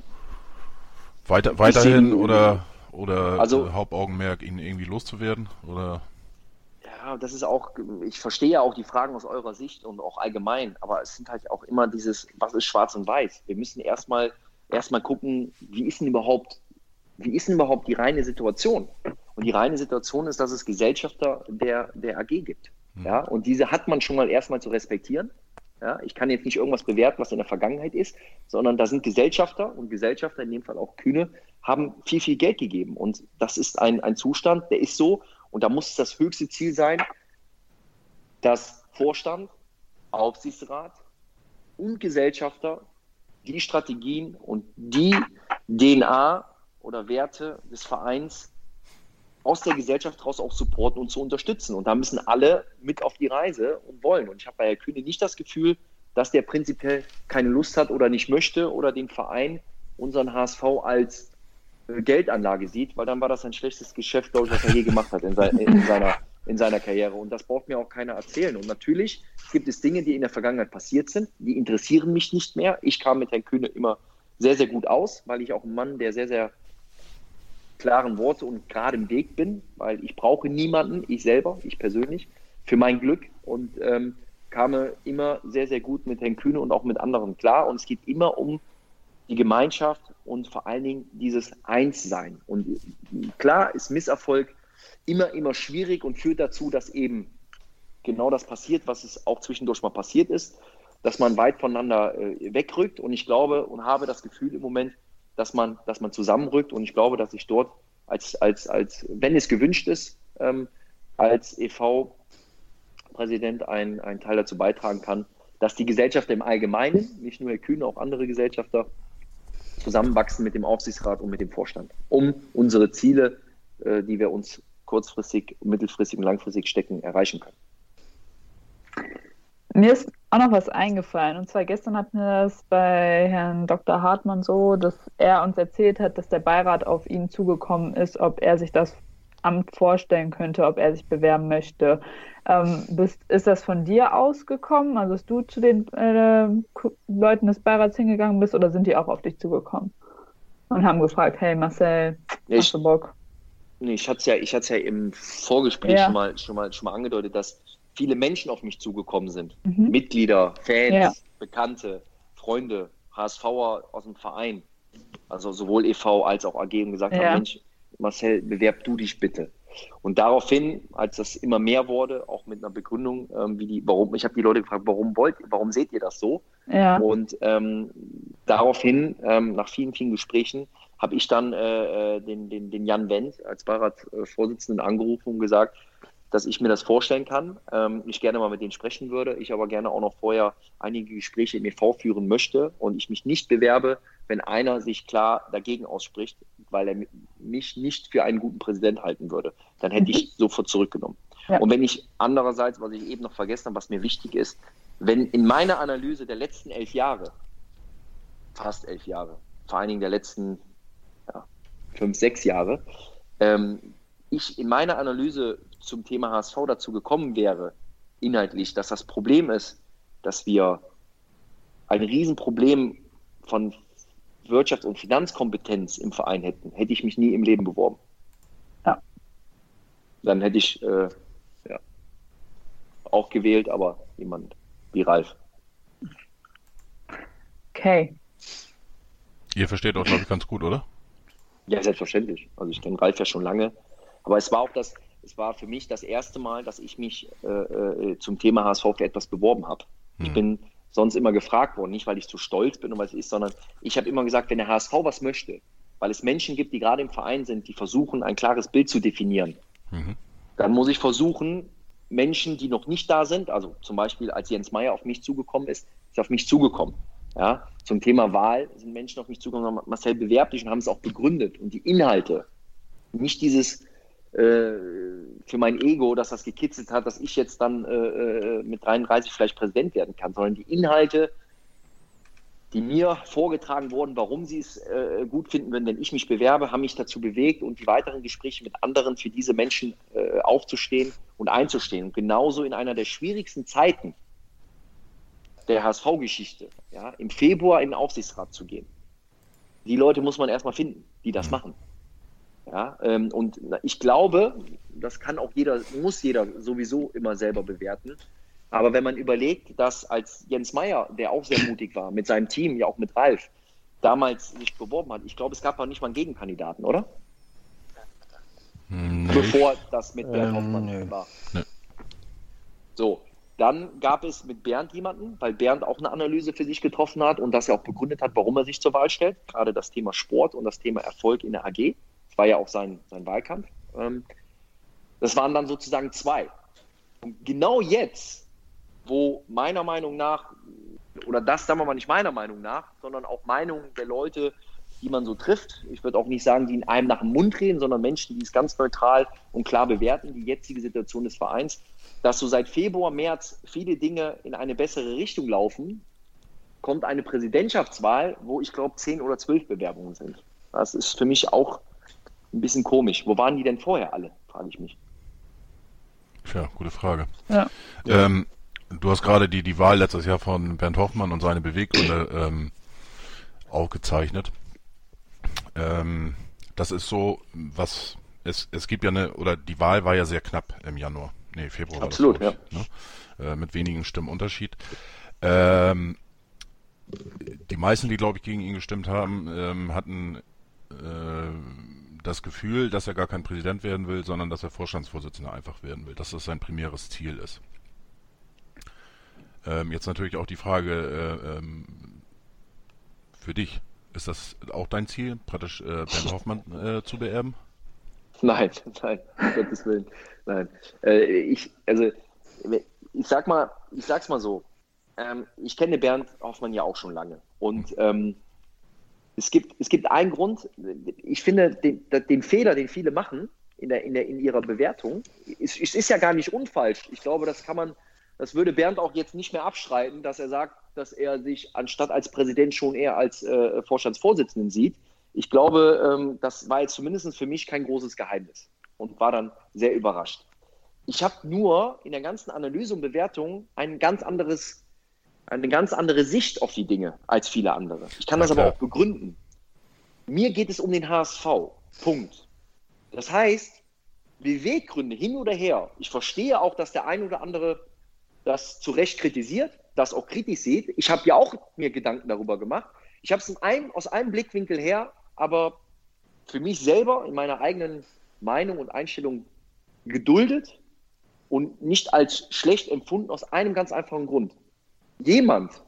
weiter, weiterhin sehe, oder, oder also, äh, Hauptaugenmerk, ihn irgendwie loszuwerden? Oder? Ja, das ist auch, ich verstehe ja auch die Fragen aus eurer Sicht und auch allgemein, aber es sind halt auch immer dieses, was ist schwarz und weiß? Wir müssen erstmal erstmal gucken, wie ist denn überhaupt, wie ist denn überhaupt die reine Situation? Und die reine Situation ist, dass es Gesellschafter der, der A G gibt. Mhm. Ja, und diese hat man schon mal erstmal zu respektieren. Ja, ich kann jetzt nicht irgendwas bewerten, was in der Vergangenheit ist, sondern da sind Gesellschafter und Gesellschafter, in dem Fall auch Kühne, haben viel, viel Geld gegeben. Und das ist ein, ein Zustand, der ist so, und da muss das höchste Ziel sein, dass Vorstand, Aufsichtsrat und Gesellschafter die Strategien und die D N A oder Werte des Vereins aus der Gesellschaft heraus auch supporten und zu unterstützen. Und da müssen alle mit auf die Reise und wollen. Und ich habe bei Herrn Kühne nicht das Gefühl, dass der prinzipiell keine Lust hat oder nicht möchte oder den Verein, unseren H S V, als äh, Geldanlage sieht, weil dann war das sein schlechtes Geschäft, glaube ich, was er je gemacht hat in, se in, seiner, in seiner Karriere. Und das braucht mir auch keiner erzählen. Und natürlich gibt es Dinge, die in der Vergangenheit passiert sind, die interessieren mich nicht mehr. Ich kam mit Herrn Kühne immer sehr, sehr gut aus, weil ich auch ein Mann der sehr, sehr klaren Worte und gerade im Weg bin, weil ich brauche niemanden, ich selber, ich persönlich, für mein Glück und ähm, kam immer sehr, sehr gut mit Herrn Kühne und auch mit anderen klar. Und es geht immer um die Gemeinschaft und vor allen Dingen dieses Einssein. Und klar ist Misserfolg immer, immer schwierig und führt dazu, dass eben genau das passiert, was es auch zwischendurch mal passiert ist, dass man weit voneinander äh, wegrückt. Und ich glaube und habe das Gefühl im Moment, dass man, dass man zusammenrückt. Und ich glaube, dass ich dort, als, als, als wenn es gewünscht ist, ähm, als E V-Präsident einen, einen Teil dazu beitragen kann, dass die Gesellschafter im Allgemeinen, nicht nur Herr Kühne, auch andere Gesellschafter, zusammenwachsen mit dem Aufsichtsrat und mit dem Vorstand, um unsere Ziele, äh, die wir uns kurzfristig, mittelfristig und langfristig stecken, erreichen können. Mir ist auch noch was eingefallen. Und zwar gestern hatten wir das bei Herrn Doktor Hartmann so, dass er uns erzählt hat, dass der Beirat auf ihn zugekommen ist, ob er sich das Amt vorstellen könnte, ob er sich bewerben möchte. Ähm, bist, ist das von dir ausgekommen? Also, dass du zu den äh, Leuten des Beirats hingegangen bist, oder sind die auch auf dich zugekommen und haben gefragt, hey Marcel, ich, hast du Bock? Nee, ich hatte es ja, ich hatte ja im Vorgespräch ja. schon mal, schon mal, schon mal angedeutet, dass viele Menschen auf mich zugekommen sind. Mhm. Mitglieder, Fans, ja. Bekannte, Freunde, HSVer aus dem Verein, also sowohl E V als auch A G, und gesagt ja. haben, Mensch, Marcel, bewerb du dich bitte. Und daraufhin, als das immer mehr wurde, auch mit einer Begründung, ähm, wie die, warum, ich habe die Leute gefragt, warum wollt, warum seht ihr das so? Ja. Und ähm, daraufhin, ähm, nach vielen, vielen Gesprächen, habe ich dann äh, den, den, den Jan Wendt als Beiratsvorsitzenden angerufen und gesagt, dass ich mir das vorstellen kann, ähm, ich gerne mal mit denen sprechen würde, ich aber gerne auch noch vorher einige Gespräche im E V führen möchte und ich mich nicht bewerbe, wenn einer sich klar dagegen ausspricht, weil er mich nicht für einen guten Präsident halten würde. Dann hätte ich sofort zurückgenommen. Ja. Und wenn ich andererseits, was ich eben noch vergessen habe, was mir wichtig ist, wenn in meiner Analyse der letzten elf Jahre, fast elf Jahre, vor allen Dingen der letzten ja, fünf, sechs Jahre, ähm, ich in meiner Analyse zum Thema H S V dazu gekommen wäre, inhaltlich, dass das Problem ist, dass wir ein Riesenproblem von Wirtschafts- und Finanzkompetenz im Verein hätten, hätte ich mich nie im Leben beworben. Ja. Dann hätte ich äh, ja, auch gewählt, aber jemand wie Ralf. Okay. Ihr versteht auch, glaube ich, ganz gut, oder? Ja, selbstverständlich. Also ich kenne Ralf ja schon lange. Aber es war auch das, es war für mich das erste Mal, dass ich mich äh, äh, zum Thema H S V für etwas beworben habe. Hm. Ich bin sonst immer gefragt worden, nicht weil ich zu stolz bin und was es ist, sondern ich habe immer gesagt, wenn der H S V was möchte, weil es Menschen gibt, die gerade im Verein sind, die versuchen, ein klares Bild zu definieren, mhm. dann muss ich versuchen, Menschen, die noch nicht da sind, also zum Beispiel als Jens Meyer auf mich zugekommen ist, ist auf mich zugekommen. Ja, zum Thema Wahl sind Menschen auf mich zugekommen und haben Marcel, bewerb dich, und haben es auch begründet. Und die Inhalte, nicht dieses äh, für mein Ego, dass das gekitzelt hat, dass ich jetzt dann äh, mit dreiunddreißig vielleicht Präsident werden kann, sondern die Inhalte die mir vorgetragen wurden, warum sie es äh, gut finden, wenn, wenn ich mich bewerbe, haben mich dazu bewegt und die weiteren Gespräche mit anderen für diese Menschen äh, aufzustehen und einzustehen. Und genauso in einer der schwierigsten Zeiten der H S V-Geschichte, ja, im Februar in den Aufsichtsrat zu gehen. Die Leute muss man erstmal finden, die das machen. Ja, ähm, und ich glaube, das kann auch jeder, muss jeder sowieso immer selber bewerten. Aber wenn man überlegt, dass als Jens Meyer, der auch sehr mutig war, mit seinem Team, ja auch mit Ralf, damals sich beworben hat, ich glaube, es gab noch nicht mal einen Gegenkandidaten, oder? Nee. Bevor das mit Bernd Ähm, Hoffmann nee. war. Nee. So, dann gab es mit Bernd jemanden, weil Bernd auch eine Analyse für sich getroffen hat und das ja auch begründet hat, warum er sich zur Wahl stellt. Gerade das Thema Sport und das Thema Erfolg in der A G. Das war ja auch sein, sein Wahlkampf. Ähm, das waren dann sozusagen zwei. Und genau jetzt, wo meiner Meinung nach, oder das sagen wir mal nicht meiner Meinung nach, sondern auch Meinungen der Leute, die man so trifft, ich würde auch nicht sagen, die in einem nach dem Mund reden, sondern Menschen, die es ganz neutral und klar bewerten, die jetzige Situation des Vereins, dass so seit Februar, März viele Dinge in eine bessere Richtung laufen, kommt eine Präsidentschaftswahl, wo ich glaube zehn oder zwölf Bewerbungen sind. Das ist für mich auch ein bisschen komisch. Wo waren die denn vorher alle, frage ich mich. Tja, gute Frage. Ja. Ähm, du hast gerade die, die Wahl letztes Jahr von Bernd Hoffmann und seine Beweggründe ähm, aufgezeichnet. Ähm, das ist so, was es, es gibt ja eine, oder die Wahl war ja sehr knapp im Januar. Nee, Februar Absolut, war das, ja. Ne? Äh, mit wenigen Stimmen Unterschied. Ähm, die meisten, die, glaube ich, gegen ihn gestimmt haben, ähm, hatten äh, das Gefühl, dass er gar kein Präsident werden will, sondern dass er Vorstandsvorsitzender einfach werden will, dass das sein primäres Ziel ist. Ähm, jetzt natürlich auch die Frage äh, ähm, für dich. Ist das auch dein Ziel, praktisch äh, Bernd Hoffmann äh, zu beerben? Nein, nein, um Gottes Willen. Nein. Äh, ich, also, ich sag mal, ich sag's mal so. Ähm, ich kenne Bernd Hoffmann ja auch schon lange. Und ähm, es gibt, es gibt einen Grund, ich finde, den, den Fehler, den viele machen in, der, in, der, in ihrer Bewertung, ist, ist, ist ja gar nicht unfalsch. Ich glaube, das kann man, das würde Bernd auch jetzt nicht mehr abstreiten, dass er sagt, dass er sich anstatt als Präsident schon eher als äh, Vorstandsvorsitzenden sieht. Ich glaube, ähm, das war jetzt zumindest für mich kein großes Geheimnis und war dann sehr überrascht. Ich habe nur in der ganzen Analyse und Bewertung ein ganz anderes, eine ganz andere Sicht auf die Dinge als viele andere. Ich kann das aber auch begründen. Mir geht es um den H S V. Punkt. Das heißt, Beweggründe hin oder her. Ich verstehe auch, dass der ein oder andere das zu Recht kritisiert, das auch kritisch sieht. Ich habe ja auch mir Gedanken darüber gemacht. Ich habe es in einem, aus einem Blickwinkel her, aber für mich selber in meiner eigenen Meinung und Einstellung geduldet und nicht als schlecht empfunden aus einem ganz einfachen Grund. Jemand,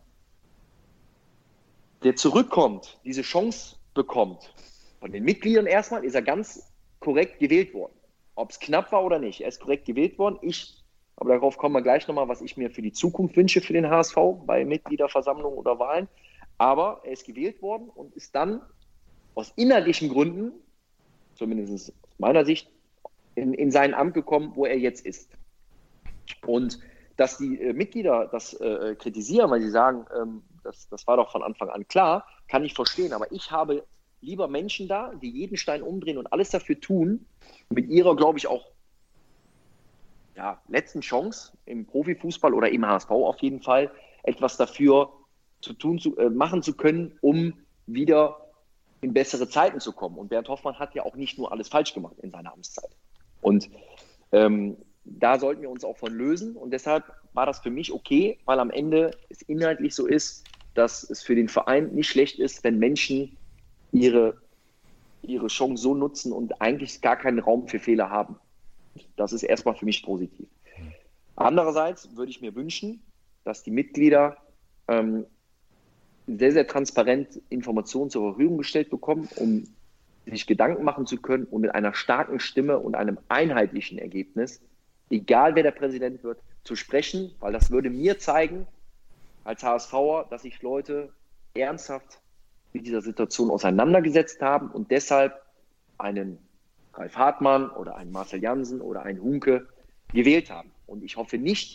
der zurückkommt, diese Chance bekommt, von den Mitgliedern erstmal, ist er ganz korrekt gewählt worden. Ob es knapp war oder nicht, er ist korrekt gewählt worden. Ich, aber darauf kommen wir gleich nochmal, was ich mir für die Zukunft wünsche für den H S V bei Mitgliederversammlungen oder Wahlen. Aber er ist gewählt worden und ist dann aus inhaltlichen Gründen, zumindest aus meiner Sicht, in, in sein Amt gekommen, wo er jetzt ist. Und dass die äh, Mitglieder das äh, kritisieren, weil sie sagen, ähm, das, das war doch von Anfang an klar, kann ich verstehen. Aber ich habe lieber Menschen da, die jeden Stein umdrehen und alles dafür tun, mit ihrer, glaube ich, auch ja, letzten Chance im Profifußball oder im H S V auf jeden Fall, etwas dafür zu tun, zu, äh, machen zu können, um wieder in bessere Zeiten zu kommen. Und Bernd Hoffmann hat ja auch nicht nur alles falsch gemacht in seiner Amtszeit. Und ähm, da sollten wir uns auch von lösen. Und deshalb war das für mich okay, weil am Ende es inhaltlich so ist, dass es für den Verein nicht schlecht ist, wenn Menschen ihre, ihre Chance so nutzen und eigentlich gar keinen Raum für Fehler haben. Das ist erstmal für mich positiv. Andererseits würde ich mir wünschen, dass die Mitglieder ähm, sehr, sehr transparent Informationen zur Verfügung gestellt bekommen, um sich Gedanken machen zu können und mit einer starken Stimme und einem einheitlichen Ergebnis, egal wer der Präsident wird, zu sprechen, weil das würde mir zeigen, als HSVer, dass sich Leute ernsthaft mit dieser Situation auseinandergesetzt haben und deshalb einen Ralf Hartmann oder einen Marcel Jansen oder einen Hunke gewählt haben. Und ich hoffe nicht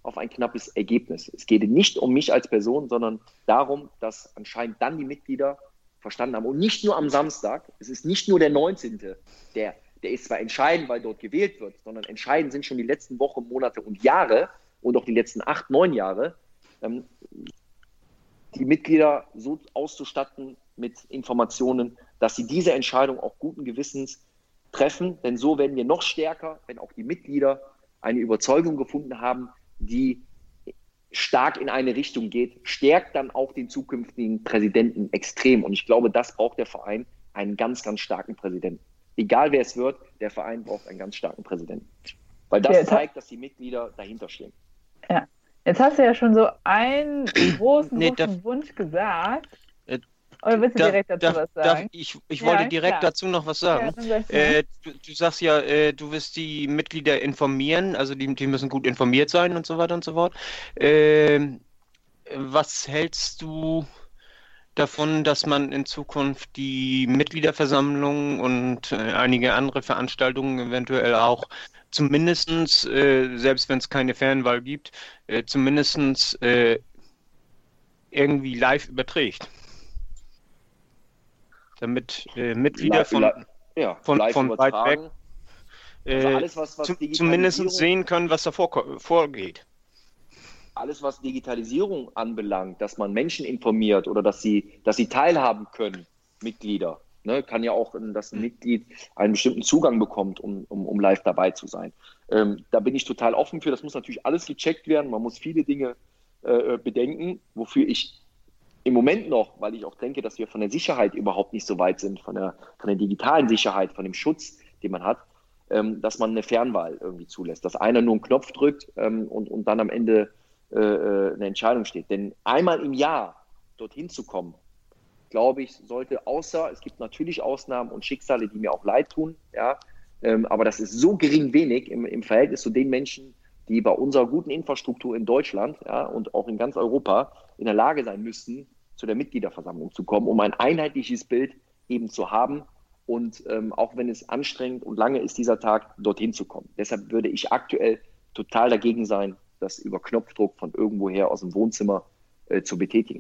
auf ein knappes Ergebnis. Es geht nicht um mich als Person, sondern darum, dass anscheinend dann die Mitglieder verstanden haben. Und nicht nur am Samstag, es ist nicht nur der neunzehnte, der, der ist zwar entscheidend, weil dort gewählt wird, sondern entscheidend sind schon die letzten Wochen, Monate und Jahre und auch die letzten acht, neun Jahre, ähm, die Mitglieder so auszustatten mit Informationen, dass sie diese Entscheidung auch guten Gewissens treffen. Denn so werden wir noch stärker, wenn auch die Mitglieder eine Überzeugung gefunden haben, die stark in eine Richtung geht, stärkt dann auch den zukünftigen Präsidenten extrem. Und ich glaube, das braucht der Verein, einen ganz, ganz starken Präsidenten. Egal wer es wird, der Verein braucht einen ganz starken Präsidenten. Weil das Ja, zeigt, dass die Mitglieder dahinter stehen. Ja. Jetzt hast du ja schon so einen großen, Nee, großen darf- Wunsch gesagt. Äh, Oder willst du Darf- direkt dazu darf- was darf- sagen? ich ich Ja, wollte direkt klar. dazu noch was Ja, sagen. dann sagst du Äh, du, du sagst ja, äh, du wirst die Mitglieder informieren, also die, die müssen gut informiert sein und so weiter und so fort. Ähm, was hältst du davon, dass man in Zukunft die Mitgliederversammlung und äh, einige andere Veranstaltungen eventuell auch zumindestens, äh, selbst wenn es keine Fernwahl gibt, äh, zumindestens äh, irgendwie live überträgt? Damit äh, Mitglieder Live- von, li- ja, von, live von weit weg übertragen. äh, Also alles, was, was zu, Digitalisierung- zumindest sehen können, was da vor, vorgeht. alles, was Digitalisierung anbelangt, dass man Menschen informiert oder dass sie, dass sie teilhaben können, Mitglieder. Ne, kann ja auch, dass ein Mitglied einen bestimmten Zugang bekommt, um, um, um live dabei zu sein. Ähm, da bin ich total offen für. Das muss natürlich alles gecheckt werden. Man muss viele Dinge äh, bedenken, wofür ich im Moment noch, weil ich auch denke, dass wir von der Sicherheit überhaupt nicht so weit sind, von der, von der digitalen Sicherheit, von dem Schutz, den man hat, ähm, dass man eine Fernwahl irgendwie zulässt, dass einer nur einen Knopf drückt ähm, und, und dann am Ende äh, eine Entscheidung steht. Denn einmal im Jahr dorthin zu kommen, glaube ich, sollte, außer, es gibt natürlich Ausnahmen und Schicksale, die mir auch leid tun, ja, ähm, aber das ist so gering wenig im, im Verhältnis zu den Menschen, die bei unserer guten Infrastruktur in Deutschland, ja, und auch in ganz Europa in der Lage sein müssten, zu der Mitgliederversammlung zu kommen, um ein einheitliches Bild eben zu haben und ähm, auch wenn es anstrengend und lange ist, dieser Tag, dorthin zu kommen. Deshalb würde ich aktuell total dagegen sein, das über Knopfdruck von irgendwoher aus dem Wohnzimmer äh, zu betätigen.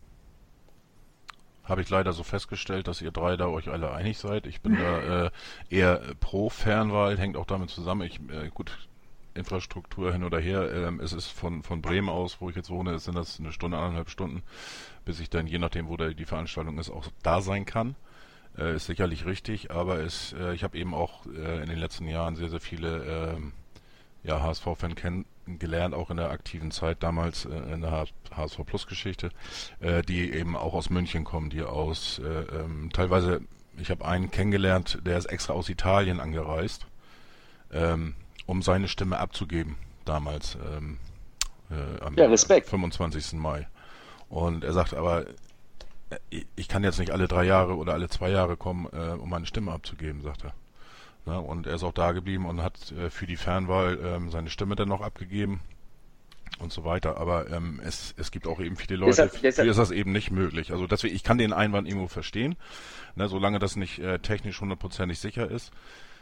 Habe ich leider so festgestellt, dass ihr drei da euch alle einig seid. Ich bin da äh, eher pro Fernwahl, hängt auch damit zusammen. Ich, äh, gut, Infrastruktur hin oder her. Ähm, es ist von, von Bremen aus, wo ich jetzt wohne, sind das eine Stunde, anderthalb Stunden, bis ich dann, je nachdem, wo da die Veranstaltung ist, auch da sein kann. Äh, ist sicherlich richtig, aber es, äh, ich habe eben auch äh, in den letzten Jahren sehr, sehr viele ähm, ja, H S V-Fan kennengelernt, auch in der aktiven Zeit damals äh, in der H S V-Plus-Geschichte, äh, die eben auch aus München kommen, die aus äh, ähm, teilweise, ich habe einen kennengelernt, der ist extra aus Italien angereist, ähm, um seine Stimme abzugeben, damals ähm, äh, am Ja, Respekt. fünfundzwanzigsten Mai. Und er sagt aber, äh, ich kann jetzt nicht alle drei Jahre oder alle zwei Jahre kommen, äh, um meine Stimme abzugeben, sagt er. Ja, und er ist auch da geblieben und hat äh, für die Fernwahl ähm, seine Stimme dann noch abgegeben und so weiter. Aber ähm, es, es gibt auch eben viele Leute, Deshalb- für deshalb- die ist das eben nicht möglich. Also deswegen, ich kann den Einwand irgendwo verstehen, ne, solange das nicht äh, technisch hundertprozentig sicher ist.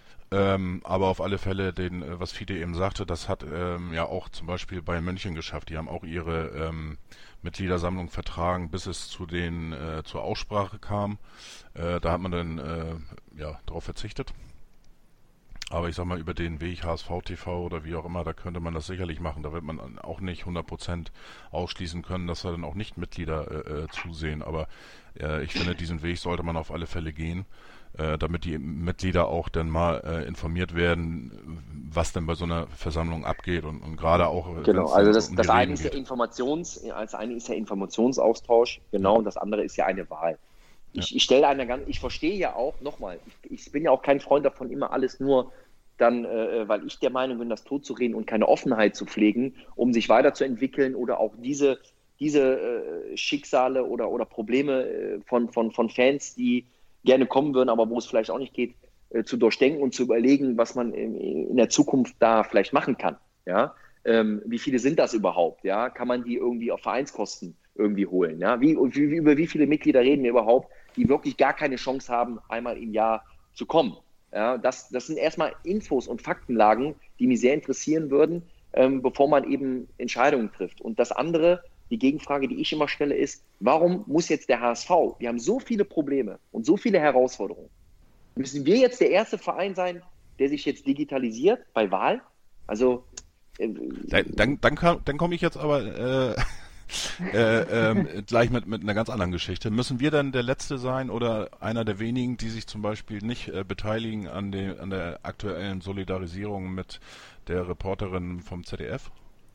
Ähm, aber auf alle Fälle, den, äh, was Fide eben sagte, das hat ähm, ja auch zum Beispiel bei München geschafft. Die haben auch ihre ähm, Mitgliedersammlung vertragen, bis es zu den äh, zur Aussprache kam. Äh, da hat man dann äh, ja darauf verzichtet. Aber ich sag mal, über den Weg H S V T V oder wie auch immer, da könnte man das sicherlich machen. Da wird man auch nicht hundert Prozent ausschließen können, dass da dann auch nicht Mitglieder äh, äh, zusehen. Aber äh, ich finde, diesen Weg sollte man auf alle Fälle gehen, äh, damit die Mitglieder auch dann mal äh, informiert werden, was denn bei so einer Versammlung abgeht. Und, und gerade auch, äh, Genau, wenn's also dann das, so um das die eine Reden ist ja geht. Informations, als eine ist ja Informationsaustausch, genau, und das andere ist ja eine Wahl. Ich, ich stelle einer ganz, ich verstehe ja auch, nochmal, ich, ich bin ja auch kein Freund davon, immer alles nur dann, äh, weil ich der Meinung bin, das totzureden und keine Offenheit zu pflegen, um sich weiterzuentwickeln oder auch diese, diese äh, Schicksale oder, oder Probleme äh, von, von, von Fans, die gerne kommen würden, aber wo es vielleicht auch nicht geht, äh, zu durchdenken und zu überlegen, was man in, in der Zukunft da vielleicht machen kann. Ja? Ähm, wie viele sind das überhaupt? Ja? Kann man die irgendwie auf Vereinskosten irgendwie holen? Ja? Wie, wie, über wie viele Mitglieder reden wir überhaupt, die wirklich gar keine Chance haben, einmal im Jahr zu kommen? Ja, das, das sind erstmal Infos und Faktenlagen, die mich sehr interessieren würden, ähm, bevor man eben Entscheidungen trifft. Und das andere, die Gegenfrage, die ich immer stelle, ist, warum muss jetzt der H S V, wir haben so viele Probleme und so viele Herausforderungen, müssen wir jetzt der erste Verein sein, der sich jetzt digitalisiert bei Wahl? Also äh, dann, dann, dann, kann, dann komme ich jetzt aber äh, äh, äh, gleich mit, mit einer ganz anderen Geschichte. Müssen wir dann der Letzte sein oder einer der wenigen, die sich zum Beispiel nicht äh, beteiligen an, den, an der aktuellen Solidarisierung mit der Reporterin vom Z D F?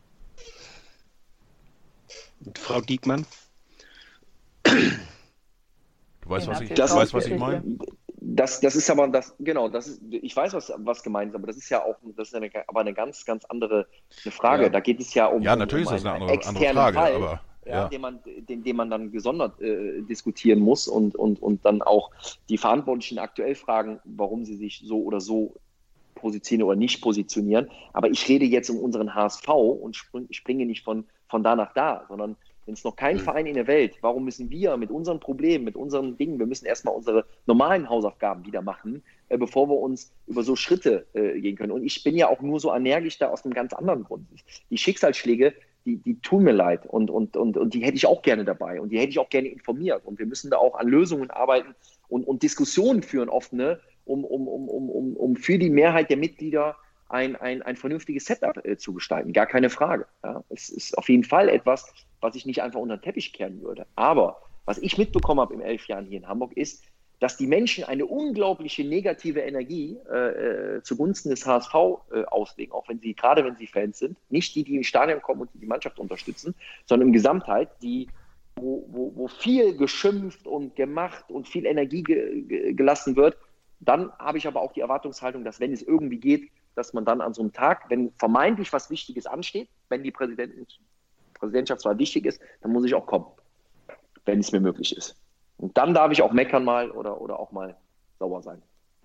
Frau Diekmann? Du weißt, was ich, das, weißt, was ich meine? Das, das ist aber, das, genau, das ist, ich weiß, was, was gemeint ist, aber das ist ja auch, das ist eine, aber eine ganz, ganz andere eine Frage. Ja. Da geht es ja um, ja, natürlich um ist das eine einen andere, andere externen Frage, Fall, aber ja, ja. den, man, den, den man dann gesondert äh, diskutieren muss und, und, und dann auch die Verantwortlichen aktuell fragen, warum sie sich so oder so positionieren oder nicht positionieren. Aber ich rede jetzt um unseren H S V und spring, springe nicht von, von da nach da, sondern wenn es noch kein mhm. Verein in der Welt, warum müssen wir mit unseren Problemen, mit unseren Dingen, wir müssen erstmal unsere normalen Hausaufgaben wieder machen, äh, bevor wir uns über so Schritte äh, gehen können. Und ich bin ja auch nur so energisch da aus einem ganz anderen Grund. Die Schicksalsschläge, die, die tun mir leid und, und, und, und die hätte ich auch gerne dabei und die hätte ich auch gerne informiert. Und wir müssen da auch an Lösungen arbeiten und, und Diskussionen führen, offene, um, um, um, um, um, um für die Mehrheit der Mitglieder ein, ein, ein vernünftiges Setup äh, zu gestalten. Gar keine Frage. Ja. Es ist auf jeden Fall etwas, was ich nicht einfach unter den Teppich kehren würde. Aber was ich mitbekommen habe in elf Jahren hier in Hamburg ist, dass die Menschen eine unglaubliche negative Energie äh, zugunsten des H S V äh, auslegen, auch wenn sie, gerade wenn sie Fans sind, nicht die, die ins Stadion kommen und die, die Mannschaft unterstützen, sondern im Gesamtheit, die, wo, wo, wo viel geschimpft und gemacht und viel Energie ge, ge, gelassen wird. Dann habe ich aber auch die Erwartungshaltung, dass wenn es irgendwie geht, dass man dann an so einem Tag, wenn vermeintlich was Wichtiges ansteht, wenn die Präsidenten Präsidentschaftswahl wichtig ist, dann muss ich auch kommen, wenn es mir möglich ist. Und dann darf ich auch meckern mal oder, oder auch mal sauer sein.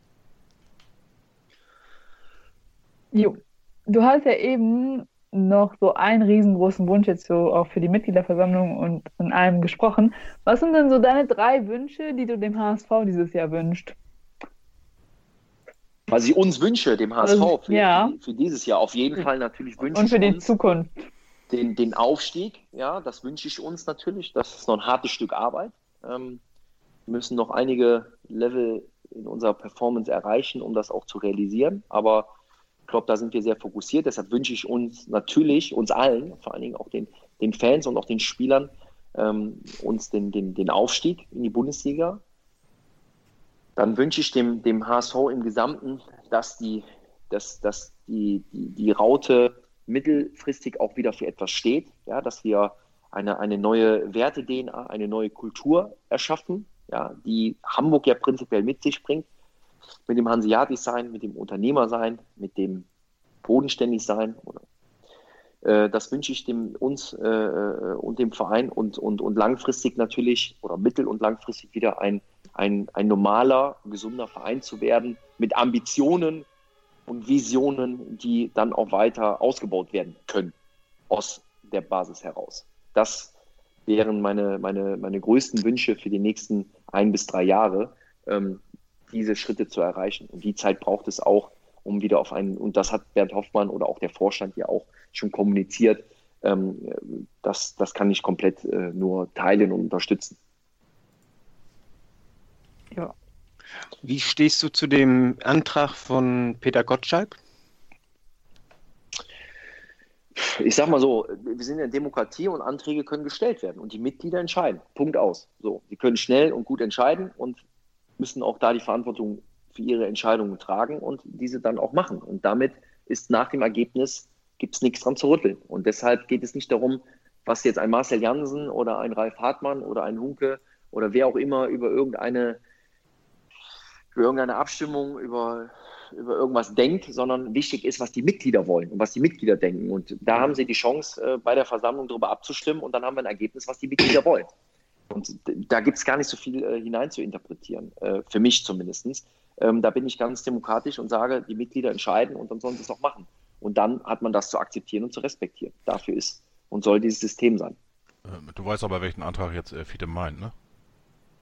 Jo, du hast ja eben noch so einen riesengroßen Wunsch jetzt so auch für die Mitgliederversammlung und in allem gesprochen. Was sind denn so deine drei Wünsche, die du dem H S V dieses Jahr wünschst? Was ich uns wünsche, dem H S V, für, ja. für, für dieses Jahr auf jeden Fall natürlich wünsche und für ich die uns Zukunft. Den, den Aufstieg, ja, das wünsche ich uns natürlich. Das ist noch ein hartes Stück Arbeit. Ähm, wir müssen noch einige Level in unserer Performance erreichen, um das auch zu realisieren. Aber ich glaube, da sind wir sehr fokussiert. Deshalb wünsche ich uns natürlich, uns allen, vor allen Dingen auch den, den Fans und auch den Spielern, ähm, uns den, den, den Aufstieg in die Bundesliga. Dann wünsche ich dem, dem H S V im Gesamten, dass die, dass, dass die, die, die Raute mittelfristig auch wieder für etwas steht, ja, dass wir eine, eine neue Werte-D N A, eine neue Kultur erschaffen, ja, die Hamburg ja prinzipiell mit sich bringt, mit dem Hanseatisch-Sein, mit dem Unternehmer-Sein, mit dem Bodenständig-Sein. Oder, äh, das wünsche ich dem, uns äh, und dem Verein und, und, und langfristig natürlich oder mittel- und langfristig wieder ein, ein, ein normaler, gesunder Verein zu werden, mit Ambitionen und Visionen, die dann auch weiter ausgebaut werden können, aus der Basis heraus. Das wären meine, meine, meine größten Wünsche für die nächsten ein bis drei Jahre, ähm, diese Schritte zu erreichen. Und die Zeit braucht es auch, um wieder auf einen, und das hat Bernd Hoffmann oder auch der Vorstand ja auch schon kommuniziert, ähm, das, das kann ich komplett äh, nur teilen und unterstützen. Ja. Wie stehst du zu dem Antrag von Peter Gottschalk? Ich sag mal so, wir sind in der Demokratie und Anträge können gestellt werden und die Mitglieder entscheiden. Punkt aus. So, sie können schnell und gut entscheiden und müssen auch da die Verantwortung für ihre Entscheidungen tragen und diese dann auch machen. Und damit ist nach dem Ergebnis, gibt es nichts dran zu rütteln. Und deshalb geht es nicht darum, was jetzt ein Marcel Jansen oder ein Ralf Hartmann oder ein Hunke oder wer auch immer über irgendeine über irgendeine Abstimmung, über, über irgendwas denkt, sondern wichtig ist, was die Mitglieder wollen und was die Mitglieder denken. Und da haben sie die Chance, äh, bei der Versammlung darüber abzustimmen und dann haben wir ein Ergebnis, was die Mitglieder wollen. Und da gibt es gar nicht so viel äh, hinein zu interpretieren, äh, für mich zumindest. Ähm, da bin ich ganz demokratisch und sage, die Mitglieder entscheiden und dann sollen sie es auch machen. Und dann hat man das zu akzeptieren und zu respektieren. Dafür ist und soll dieses System sein. Du weißt aber, welchen Antrag jetzt äh, Fiete meint, ne?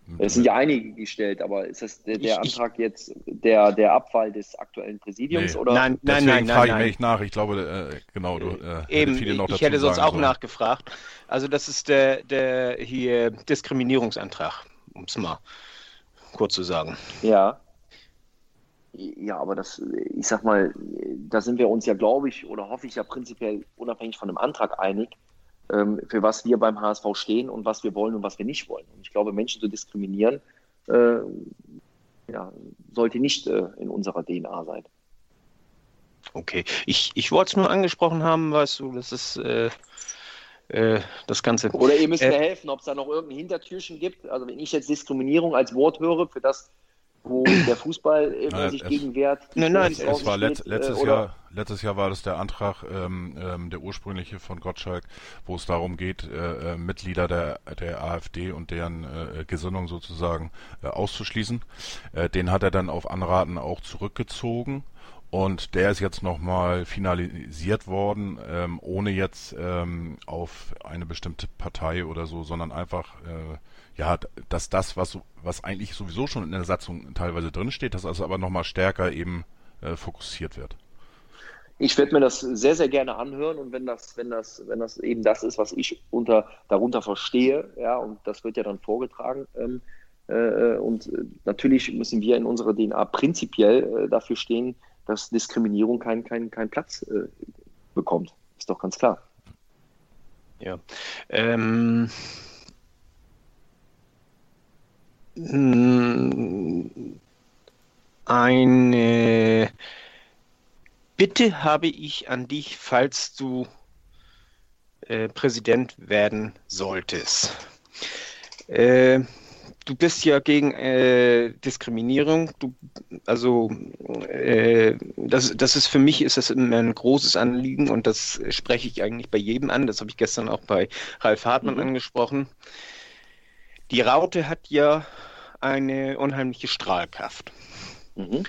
Es sind ja einige gestellt, aber ist das der, der Ich- Antrag jetzt der, der Abfall des aktuellen Präsidiums? Nee. Oder? Nein, nein, Deswegen nein, frage nein, ich nein. mich nach. Ich glaube, äh, genau, du äh, Eben, hätte viele noch ich dazu hätte sonst sagen auch sollen. nachgefragt. Also das ist der, der hier Diskriminierungsantrag, um es mal kurz zu sagen. Ja. Ja, aber das, ich sag mal, da sind wir uns ja, glaube ich, oder hoffe ich ja prinzipiell unabhängig von dem Antrag einig, ähm, für was wir beim H S V stehen und was wir wollen und was wir nicht wollen. Und ich glaube, Menschen zu diskriminieren, äh, ja, sollte nicht äh, in unserer D N A sein. Okay, ich, ich wollte es nur angesprochen haben, weißt du, das ist äh, äh, das Ganze. Oder ihr müsst Äh, mir helfen, ob es da noch irgendein Hintertürchen gibt. Also wenn ich jetzt Diskriminierung als Wort höre, für das, wo der Fußball immer Nein, sich es- gegen wehrt. die Nein, nein, Profis Es war rausgeht, letzt, letztes, äh, oder- Jahr, letztes Jahr war das der Antrag, ähm, ähm, der ursprüngliche von Gottschalk, wo es darum geht, äh, äh, Mitglieder der, der AfD und deren äh, Gesinnung sozusagen äh, auszuschließen. Äh, den hat er dann auf Anraten auch zurückgezogen. Und der ist jetzt nochmal finalisiert worden, ähm, ohne jetzt ähm, auf eine bestimmte Partei oder so, sondern einfach, äh, ja, dass das, was, was eigentlich sowieso schon in der Satzung teilweise drinsteht, dass also aber nochmal stärker eben äh, fokussiert wird. Ich werde mir das sehr, sehr gerne anhören und wenn das, wenn das, wenn das eben das ist, was ich unter, darunter verstehe, ja, und das wird ja dann vorgetragen, ähm, äh, und äh, natürlich müssen wir in unserer D N A prinzipiell äh, dafür stehen, dass Diskriminierung keinen kein, kein Platz äh, bekommt. Ist doch ganz klar. Ja. Ähm, mh, eine Bitte habe ich an dich, falls du äh, Präsident werden solltest. Äh, du bist ja gegen äh, Diskriminierung. Du, also äh, das, das ist für mich ist das immer ein großes Anliegen und das spreche ich eigentlich bei jedem an. Das habe ich gestern auch bei Ralf Hartmann Mhm. angesprochen. Die Raute hat ja eine unheimliche Strahlkraft. Mhm.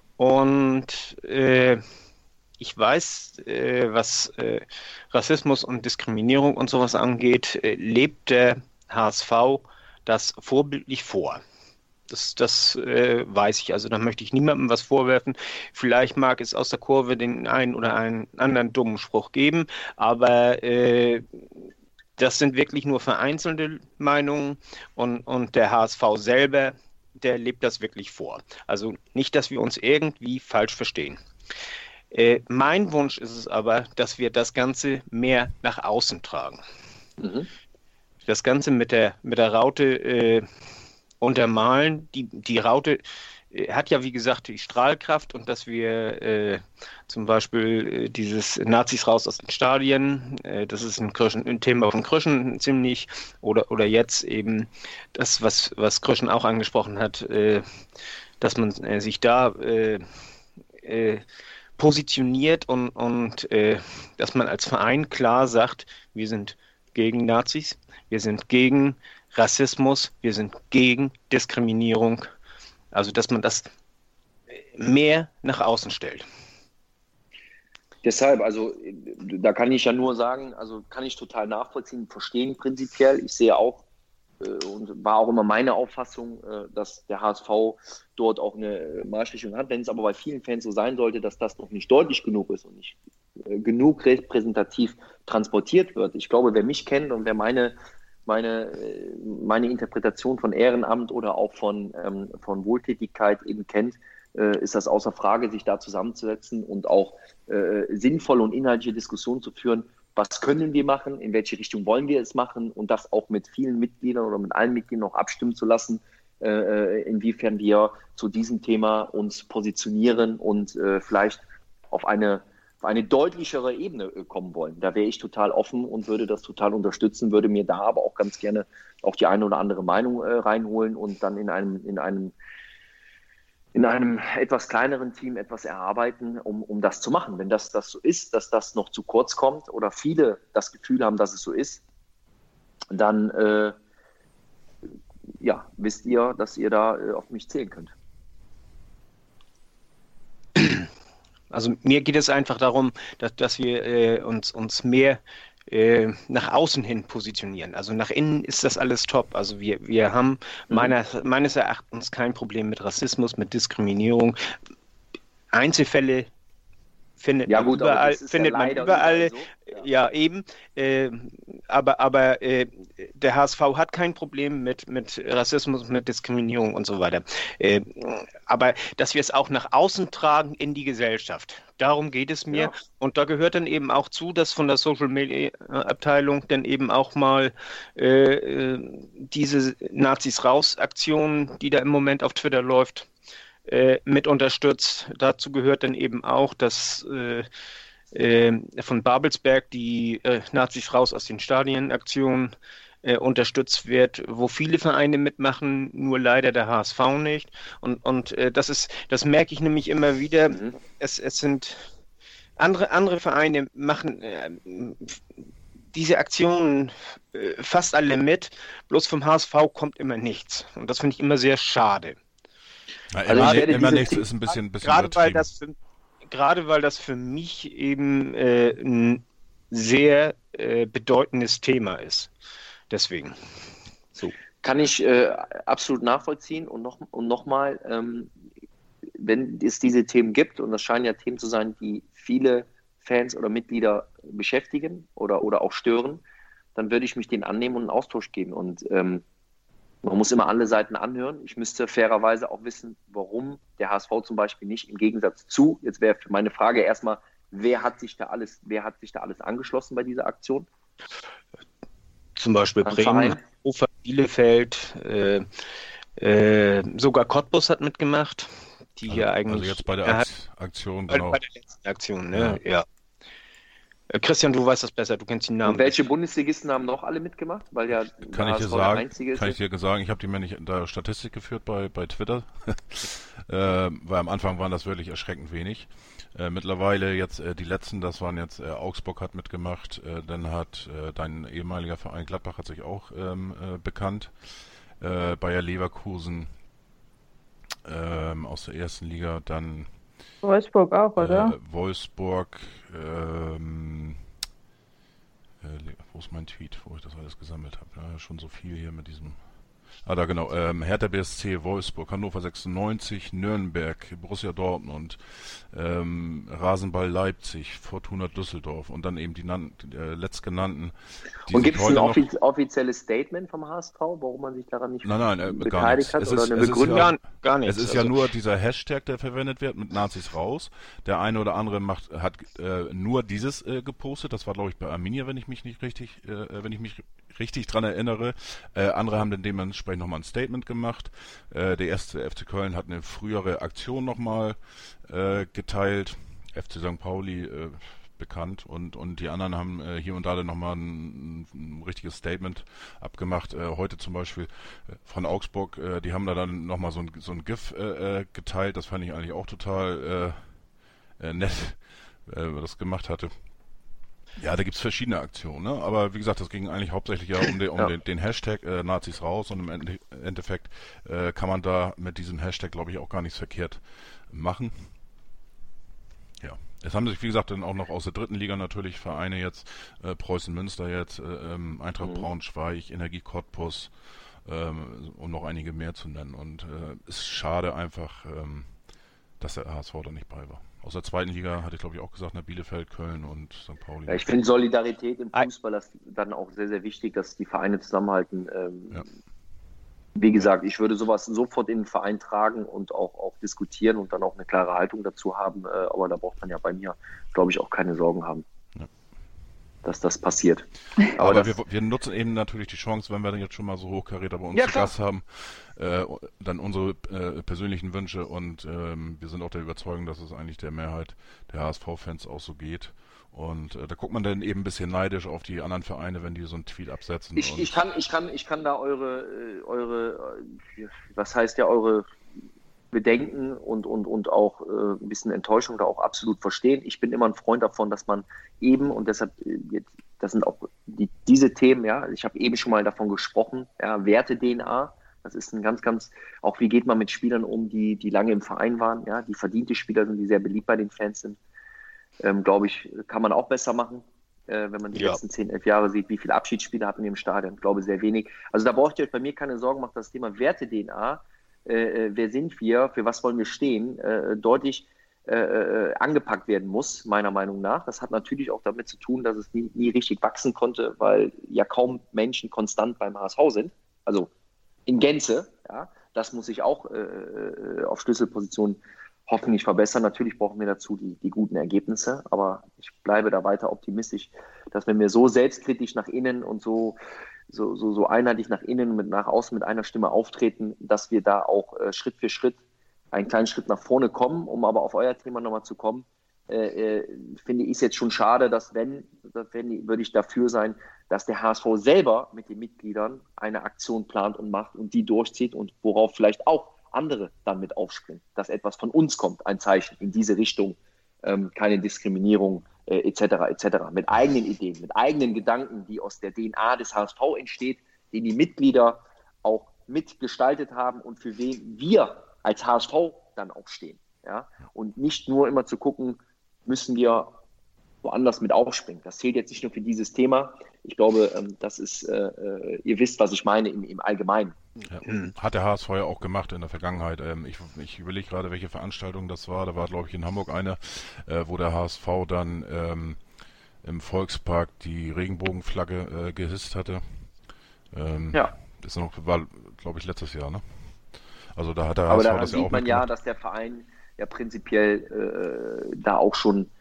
Und äh, ich weiß, äh, was äh, Rassismus und Diskriminierung und sowas angeht, äh, lebt der H S V das vorbildlich vor. Das, das äh, weiß ich. Also da möchte ich niemandem was vorwerfen. Vielleicht mag es aus der Kurve den einen oder einen anderen dummen Spruch geben, aber äh, das sind wirklich nur vereinzelte Meinungen und, und der H S V selber, der lebt das wirklich vor. Also nicht, dass wir uns irgendwie falsch verstehen. Äh, mein Wunsch ist es aber, dass wir das Ganze mehr nach außen tragen. Mhm. Das Ganze mit der, mit der Raute äh, untermalen. Die, die Raute äh, hat ja, wie gesagt, die Strahlkraft und dass wir äh, zum Beispiel äh, dieses Nazis raus aus den Stadien, äh, das ist ein, Kröschen, ein Thema von Kröschen ziemlich, oder, oder jetzt eben das, was, was Kröschen auch angesprochen hat, äh, dass man äh, sich da äh, äh, positioniert und, und äh, dass man als Verein klar sagt, wir sind gegen Nazis, wir sind gegen Rassismus, wir sind gegen Diskriminierung. Also, dass man das mehr nach außen stellt. Deshalb, also da kann ich ja nur sagen, also kann ich total nachvollziehen, verstehen prinzipiell. Ich sehe auch äh, und war auch immer meine Auffassung, äh, dass der H S V dort auch eine Marschrichtung hat. Wenn es aber bei vielen Fans so sein sollte, dass das noch nicht deutlich genug ist und nicht äh, genug repräsentativ transportiert wird. Ich glaube, wer mich kennt und wer meine meine, meine Interpretation von Ehrenamt oder auch von, ähm, von Wohltätigkeit eben kennt, äh, ist das außer Frage, sich da zusammenzusetzen und auch äh, sinnvolle und inhaltliche Diskussionen zu führen. Was können wir machen? In welche Richtung wollen wir es machen? Und das auch mit vielen Mitgliedern oder mit allen Mitgliedern noch abstimmen zu lassen, äh, inwiefern wir zu diesem Thema uns positionieren und äh, vielleicht auf eine auf eine deutlichere Ebene kommen wollen. Da wäre ich total offen und würde das total unterstützen, würde mir da aber auch ganz gerne auch die eine oder andere Meinung äh, reinholen und dann in einem, in einem, in einem etwas kleineren Team etwas erarbeiten, um, um das zu machen. Wenn das, das so ist, dass das noch zu kurz kommt oder viele das Gefühl haben, dass es so ist, dann äh, ja, wisst ihr, dass ihr da äh, auf mich zählen könnt. Also mir geht es einfach darum, dass, dass wir äh, uns, uns mehr äh, nach außen hin positionieren. Also nach innen ist das alles top. Also wir, wir haben meiner, meines Erachtens kein Problem mit Rassismus, mit Diskriminierung. Einzelfälle findet Ja, man gut, aber überall, das ist ja findet man leider überall, überall so. ja, eben. Äh, aber aber äh, der H S V hat kein Problem mit, mit Rassismus, mit Diskriminierung und so weiter. Äh, aber dass wir es auch nach außen tragen in die Gesellschaft, darum geht es mir. Ja. Und da gehört dann eben auch zu, dass von der Social Media Abteilung dann eben auch mal äh, diese Nazis raus Aktion, die da im Moment auf Twitter läuft, äh, mit unterstützt. Dazu gehört dann eben auch, dass äh, äh, von Babelsberg die äh, Nazis raus aus den Stadien Aktion äh, unterstützt wird, wo viele Vereine mitmachen, nur leider der H S V nicht. Und, und äh, das ist, das merke ich nämlich immer wieder. Mhm. Es, es sind andere, andere Vereine machen äh, diese Aktionen äh, fast alle mit, bloß vom H S V kommt immer nichts. Und das finde ich immer sehr schade. Na, Also immer ich werde immer diese nichts Te- ist ein bisschen, bisschen Gerade weil übertrieben. das für, gerade weil das für mich eben äh, ein sehr äh, bedeutendes Thema ist. Deswegen. So. Kann ich äh, absolut nachvollziehen und noch und nochmal, ähm, wenn es diese Themen gibt, und das scheinen ja Themen zu sein, die viele Fans oder Mitglieder beschäftigen oder, oder auch stören, dann würde ich mich denen annehmen und einen Austausch gehen. Und ähm, man muss immer alle Seiten anhören. Ich müsste fairerweise auch wissen, warum der H S V zum Beispiel nicht im Gegensatz zu, jetzt wäre meine Frage erstmal, wer hat sich da alles, wer hat sich da alles angeschlossen bei dieser Aktion? Zum Beispiel An Bremen, Verein? Hannover, Bielefeld, äh, äh, sogar Cottbus hat mitgemacht, die Also, hier eigentlich also jetzt bei der Ja, Akt- Aktion, bei, genau. bei der letzten Aktion, ne? Ja. Äh, Christian, du weißt das besser, du kennst die Namen. Und welche Bundesligisten haben noch alle mitgemacht? Weil ja Kann der ich dir H S V der sagen, einzige ist. kann ich dir sagen, ich habe die mir nicht in der Statistik geführt bei, bei Twitter, äh, weil am Anfang waren das wirklich erschreckend wenig. Äh, mittlerweile jetzt äh, die letzten, das waren jetzt äh, Augsburg hat mitgemacht, äh, dann hat äh, dein ehemaliger Verein Gladbach hat sich auch ähm, äh, bekannt, äh, Bayer Leverkusen ähm, aus der ersten Liga, dann Wolfsburg auch, oder? äh, Wolfsburg, ähm, äh, le- wo ist mein Tweet, wo ich das alles gesammelt habe? Ja, schon so viel hier mit diesem. Ah, da genau. Ähm, Hertha B S C, Wolfsburg, Hannover sechsundneunzig, Nürnberg, Borussia Dortmund, ähm, Rasenball Leipzig, Fortuna Düsseldorf und dann eben die nan- äh, letztgenannten. Die Und sich gibt es ein heute noch- offiz offizielles Statement vom H S V, warum man sich daran nicht Nein, nein, äh, gar beteiligt nichts. hat Es oder ist- eine es ist Begründung? ja- Gar, gar nichts. Es ist ja also, nur dieser Hashtag, der verwendet wird mit Nazis raus. Der eine oder andere macht, hat äh, nur dieses äh, gepostet. Das war, glaube ich, bei Arminia, wenn ich mich nicht richtig, äh, wenn ich mich richtig dran erinnere. Äh, andere haben dann dementsprechend nochmal ein Statement gemacht. Äh, der erste F C Köln hat eine frühere Aktion nochmal äh, geteilt. F C Sankt Pauli äh, bekannt und und die anderen haben äh, hier und da dann nochmal ein, ein richtiges Statement abgemacht. Äh, heute zum Beispiel äh, von Augsburg, äh, die haben da dann nochmal so ein, so ein GIF äh, äh, geteilt. Das fand ich eigentlich auch total äh, äh, nett, äh, wer das gemacht hatte. Ja, da gibt's verschiedene Aktionen, ne? Aber wie gesagt, das ging eigentlich hauptsächlich ja um, den, um Ja. den, den Hashtag äh, Nazis raus und im Ende, Endeffekt äh, kann man da mit diesem Hashtag, glaube ich, auch gar nichts verkehrt machen. Ja, es haben sich, wie gesagt, dann auch noch aus der dritten Liga natürlich Vereine jetzt, äh, Preußen Münster jetzt, äh, ähm, Eintracht Mhm. Braunschweig, Energie Cottbus, ähm, um noch einige mehr zu nennen. Und äh, ist schade einfach, ähm, dass der H S V da nicht bei war. Aus der zweiten Liga hatte ich, glaube ich, auch gesagt, ne, Bielefeld, Köln und Sankt Pauli. Ja, ich finde Solidarität im Ei- Fußball das dann auch sehr, sehr wichtig, dass die Vereine zusammenhalten. Ähm, Ja. Wie gesagt, ich würde sowas sofort in den Verein tragen und auch, auch diskutieren und dann auch eine klare Haltung dazu haben. Äh, aber da braucht man ja bei mir, glaube ich, auch keine Sorgen haben, Ja. dass das passiert. Aber, Aber das, wir, wir nutzen eben natürlich die Chance, wenn wir dann jetzt schon mal so Hochkaräter bei uns Ja, zu klar. Gast haben, äh, dann unsere äh, persönlichen Wünsche und ähm, wir sind auch der Überzeugung, dass es eigentlich der Mehrheit der H S V-Fans auch so geht. Und äh, da guckt man dann eben ein bisschen neidisch auf die anderen Vereine, wenn die so einen Tweet absetzen. ich, und ich, kann, ich, kann, ich kann da eure, äh, eure äh, was heißt ja, eure Bedenken und, und, und auch äh, ein bisschen Enttäuschung da auch absolut verstehen. Ich bin immer ein Freund davon, dass man eben, und deshalb, äh, jetzt, das sind auch die, diese Themen, ja, ich habe eben schon mal davon gesprochen, ja, Werte-D N A, das ist ein ganz, ganz, auch wie geht man mit Spielern um, die, die lange im Verein waren, ja, die verdiente Spieler sind, die sehr beliebt bei den Fans sind, ähm, glaube ich, kann man auch besser machen. äh, wenn man die Ja. letzten zehn, elf Jahre sieht, wie viele Abschiedsspiele hatten wir im Stadion. Ich glaube, sehr wenig. Also da braucht ihr euch bei mir keine Sorgen machen, das Thema Werte-D N A, äh, wer sind wir, für was wollen wir stehen, äh, deutlich äh, angepackt werden muss, meiner Meinung nach. Das hat natürlich auch damit zu tun, dass es nie, nie richtig wachsen konnte, weil ja kaum Menschen konstant beim H S V sind. Also in Gänze, ja. Das muss sich auch äh, auf Schlüsselpositionen hoffentlich verbessern. Natürlich brauchen wir dazu die, die guten Ergebnisse, aber ich bleibe da weiter optimistisch, dass wenn wir so selbstkritisch nach innen und so So, so, so einheitlich nach innen und mit, nach außen mit einer Stimme auftreten, dass wir da auch äh, Schritt für Schritt einen kleinen Schritt nach vorne kommen. Um aber auf euer Thema nochmal zu kommen, äh, äh, finde ich es jetzt schon schade, dass wenn, dass wenn, würde ich dafür sein, dass der H S V selber mit den Mitgliedern eine Aktion plant und macht und die durchzieht und worauf vielleicht auch andere dann mit aufspringen, dass etwas von uns kommt, ein Zeichen in diese Richtung, ähm, keine Diskriminierung, et cetera et cetera, mit eigenen Ideen, mit eigenen Gedanken, die aus der D N A des H S V entsteht, den die Mitglieder auch mitgestaltet haben und für wen wir als H S V dann auch stehen. Ja? Und nicht nur immer zu gucken, müssen wir woanders mit aufspringen. Das zählt jetzt nicht nur für dieses Thema. Ich glaube, das ist, äh, ihr wisst, was ich meine im, im Allgemeinen. Ja, hat der H S V ja auch gemacht in der Vergangenheit. Ähm, ich, ich überlege gerade, welche Veranstaltung das war. Da war, glaube ich, in Hamburg eine, äh, wo der H S V dann ähm, im Volkspark die Regenbogenflagge äh, gehisst hatte. Ähm, ja. Das noch, war, glaube ich, letztes Jahr, ne? Also da hat der Aber H S V da das sieht ja auch man ja, mitgemacht. dass der Verein ja prinzipiell äh, da auch schon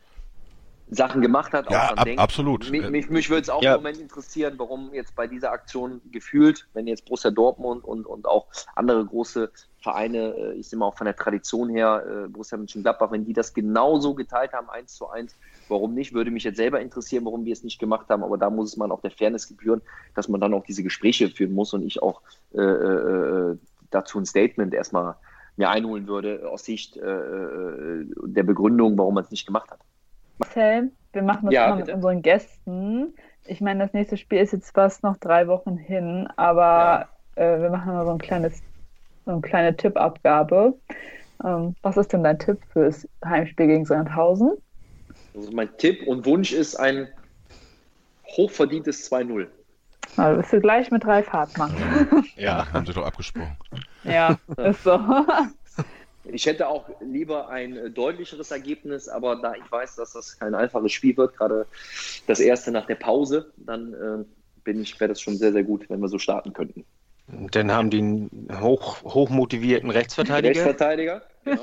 Sachen gemacht hat. Ja, auch dran ab, denkt. absolut. Mich, mich, mich würde es auch Ja. im Moment interessieren, warum jetzt bei dieser Aktion gefühlt, wenn jetzt Borussia Dortmund und, und auch andere große Vereine, äh, ich sehe mal auch von der Tradition her, äh, Borussia Mönchengladbach, wenn die das genauso geteilt haben, eins zu eins, warum nicht? Würde mich jetzt selber interessieren, warum wir es nicht gemacht haben, aber da muss es man auch der Fairness gebühren, dass man dann auch diese Gespräche führen muss und ich auch äh, äh, dazu ein Statement erstmal mir einholen würde aus Sicht äh, der Begründung, warum man es nicht gemacht hat. Marcel, wir machen das Ja, immer bitte. mit unseren Gästen. Ich meine, das nächste Spiel ist jetzt fast noch drei Wochen hin, aber äh, wir machen mal so ein kleines, so eine kleine Tippabgabe. Ähm, was ist denn dein Tipp fürs Heimspiel gegen Sandhausen? Also mein Tipp und Wunsch ist ein hochverdientes zwei null. Na, bist du gleich mit Ralf Hartmann. Ja. Haben sie doch abgesprochen. Ja, ist so. Ich hätte auch lieber ein äh, deutlicheres Ergebnis, aber da ich weiß, dass das kein einfaches Spiel wird, gerade das erste nach der Pause, dann äh, bin ich, wäre das schon sehr, sehr gut, wenn wir so starten könnten. Und dann haben die einen hoch, hochmotivierten Rechtsverteidiger. Rechtsverteidiger, genau.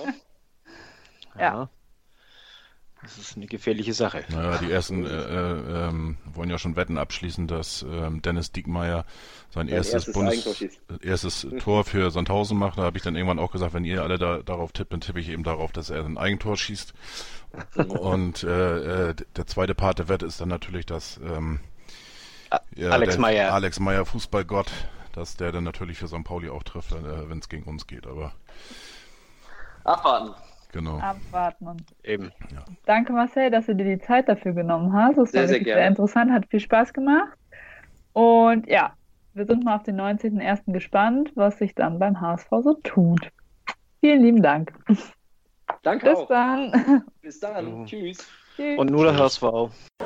Ja. Das ist eine gefährliche Sache. Naja, die ersten äh, äh, ähm, wollen ja schon Wetten abschließen, dass ähm, Dennis Diekmeyer sein, Sein erstes, erstes Bundes Eigentor schießt. erstes Tor für Sandhausen macht. Da habe ich dann irgendwann auch gesagt, wenn ihr alle da, darauf tippt, dann tippe ich eben darauf, dass er ein Eigentor schießt. Und äh, äh, der zweite Part der Wette ist dann natürlich, dass ähm, ja, Alex der Meyer. Alex Meyer, Fußballgott, dass der dann natürlich für Sankt Pauli auch trifft, äh, wenn es gegen uns geht. Aber Abwarten. genau. Abwarten. Und Eben. danke, Marcel, dass du dir die Zeit dafür genommen hast. Das Sehr, war sehr wirklich gerne. sehr interessant, hat viel Spaß gemacht. Und ja, wir sind mal auf den neunzehnten ersten gespannt, was sich dann beim H S V so tut. Vielen lieben Dank. Danke Bis auch. dann. Bis dann. Tschüss. Tschüss. Und nur der H S V.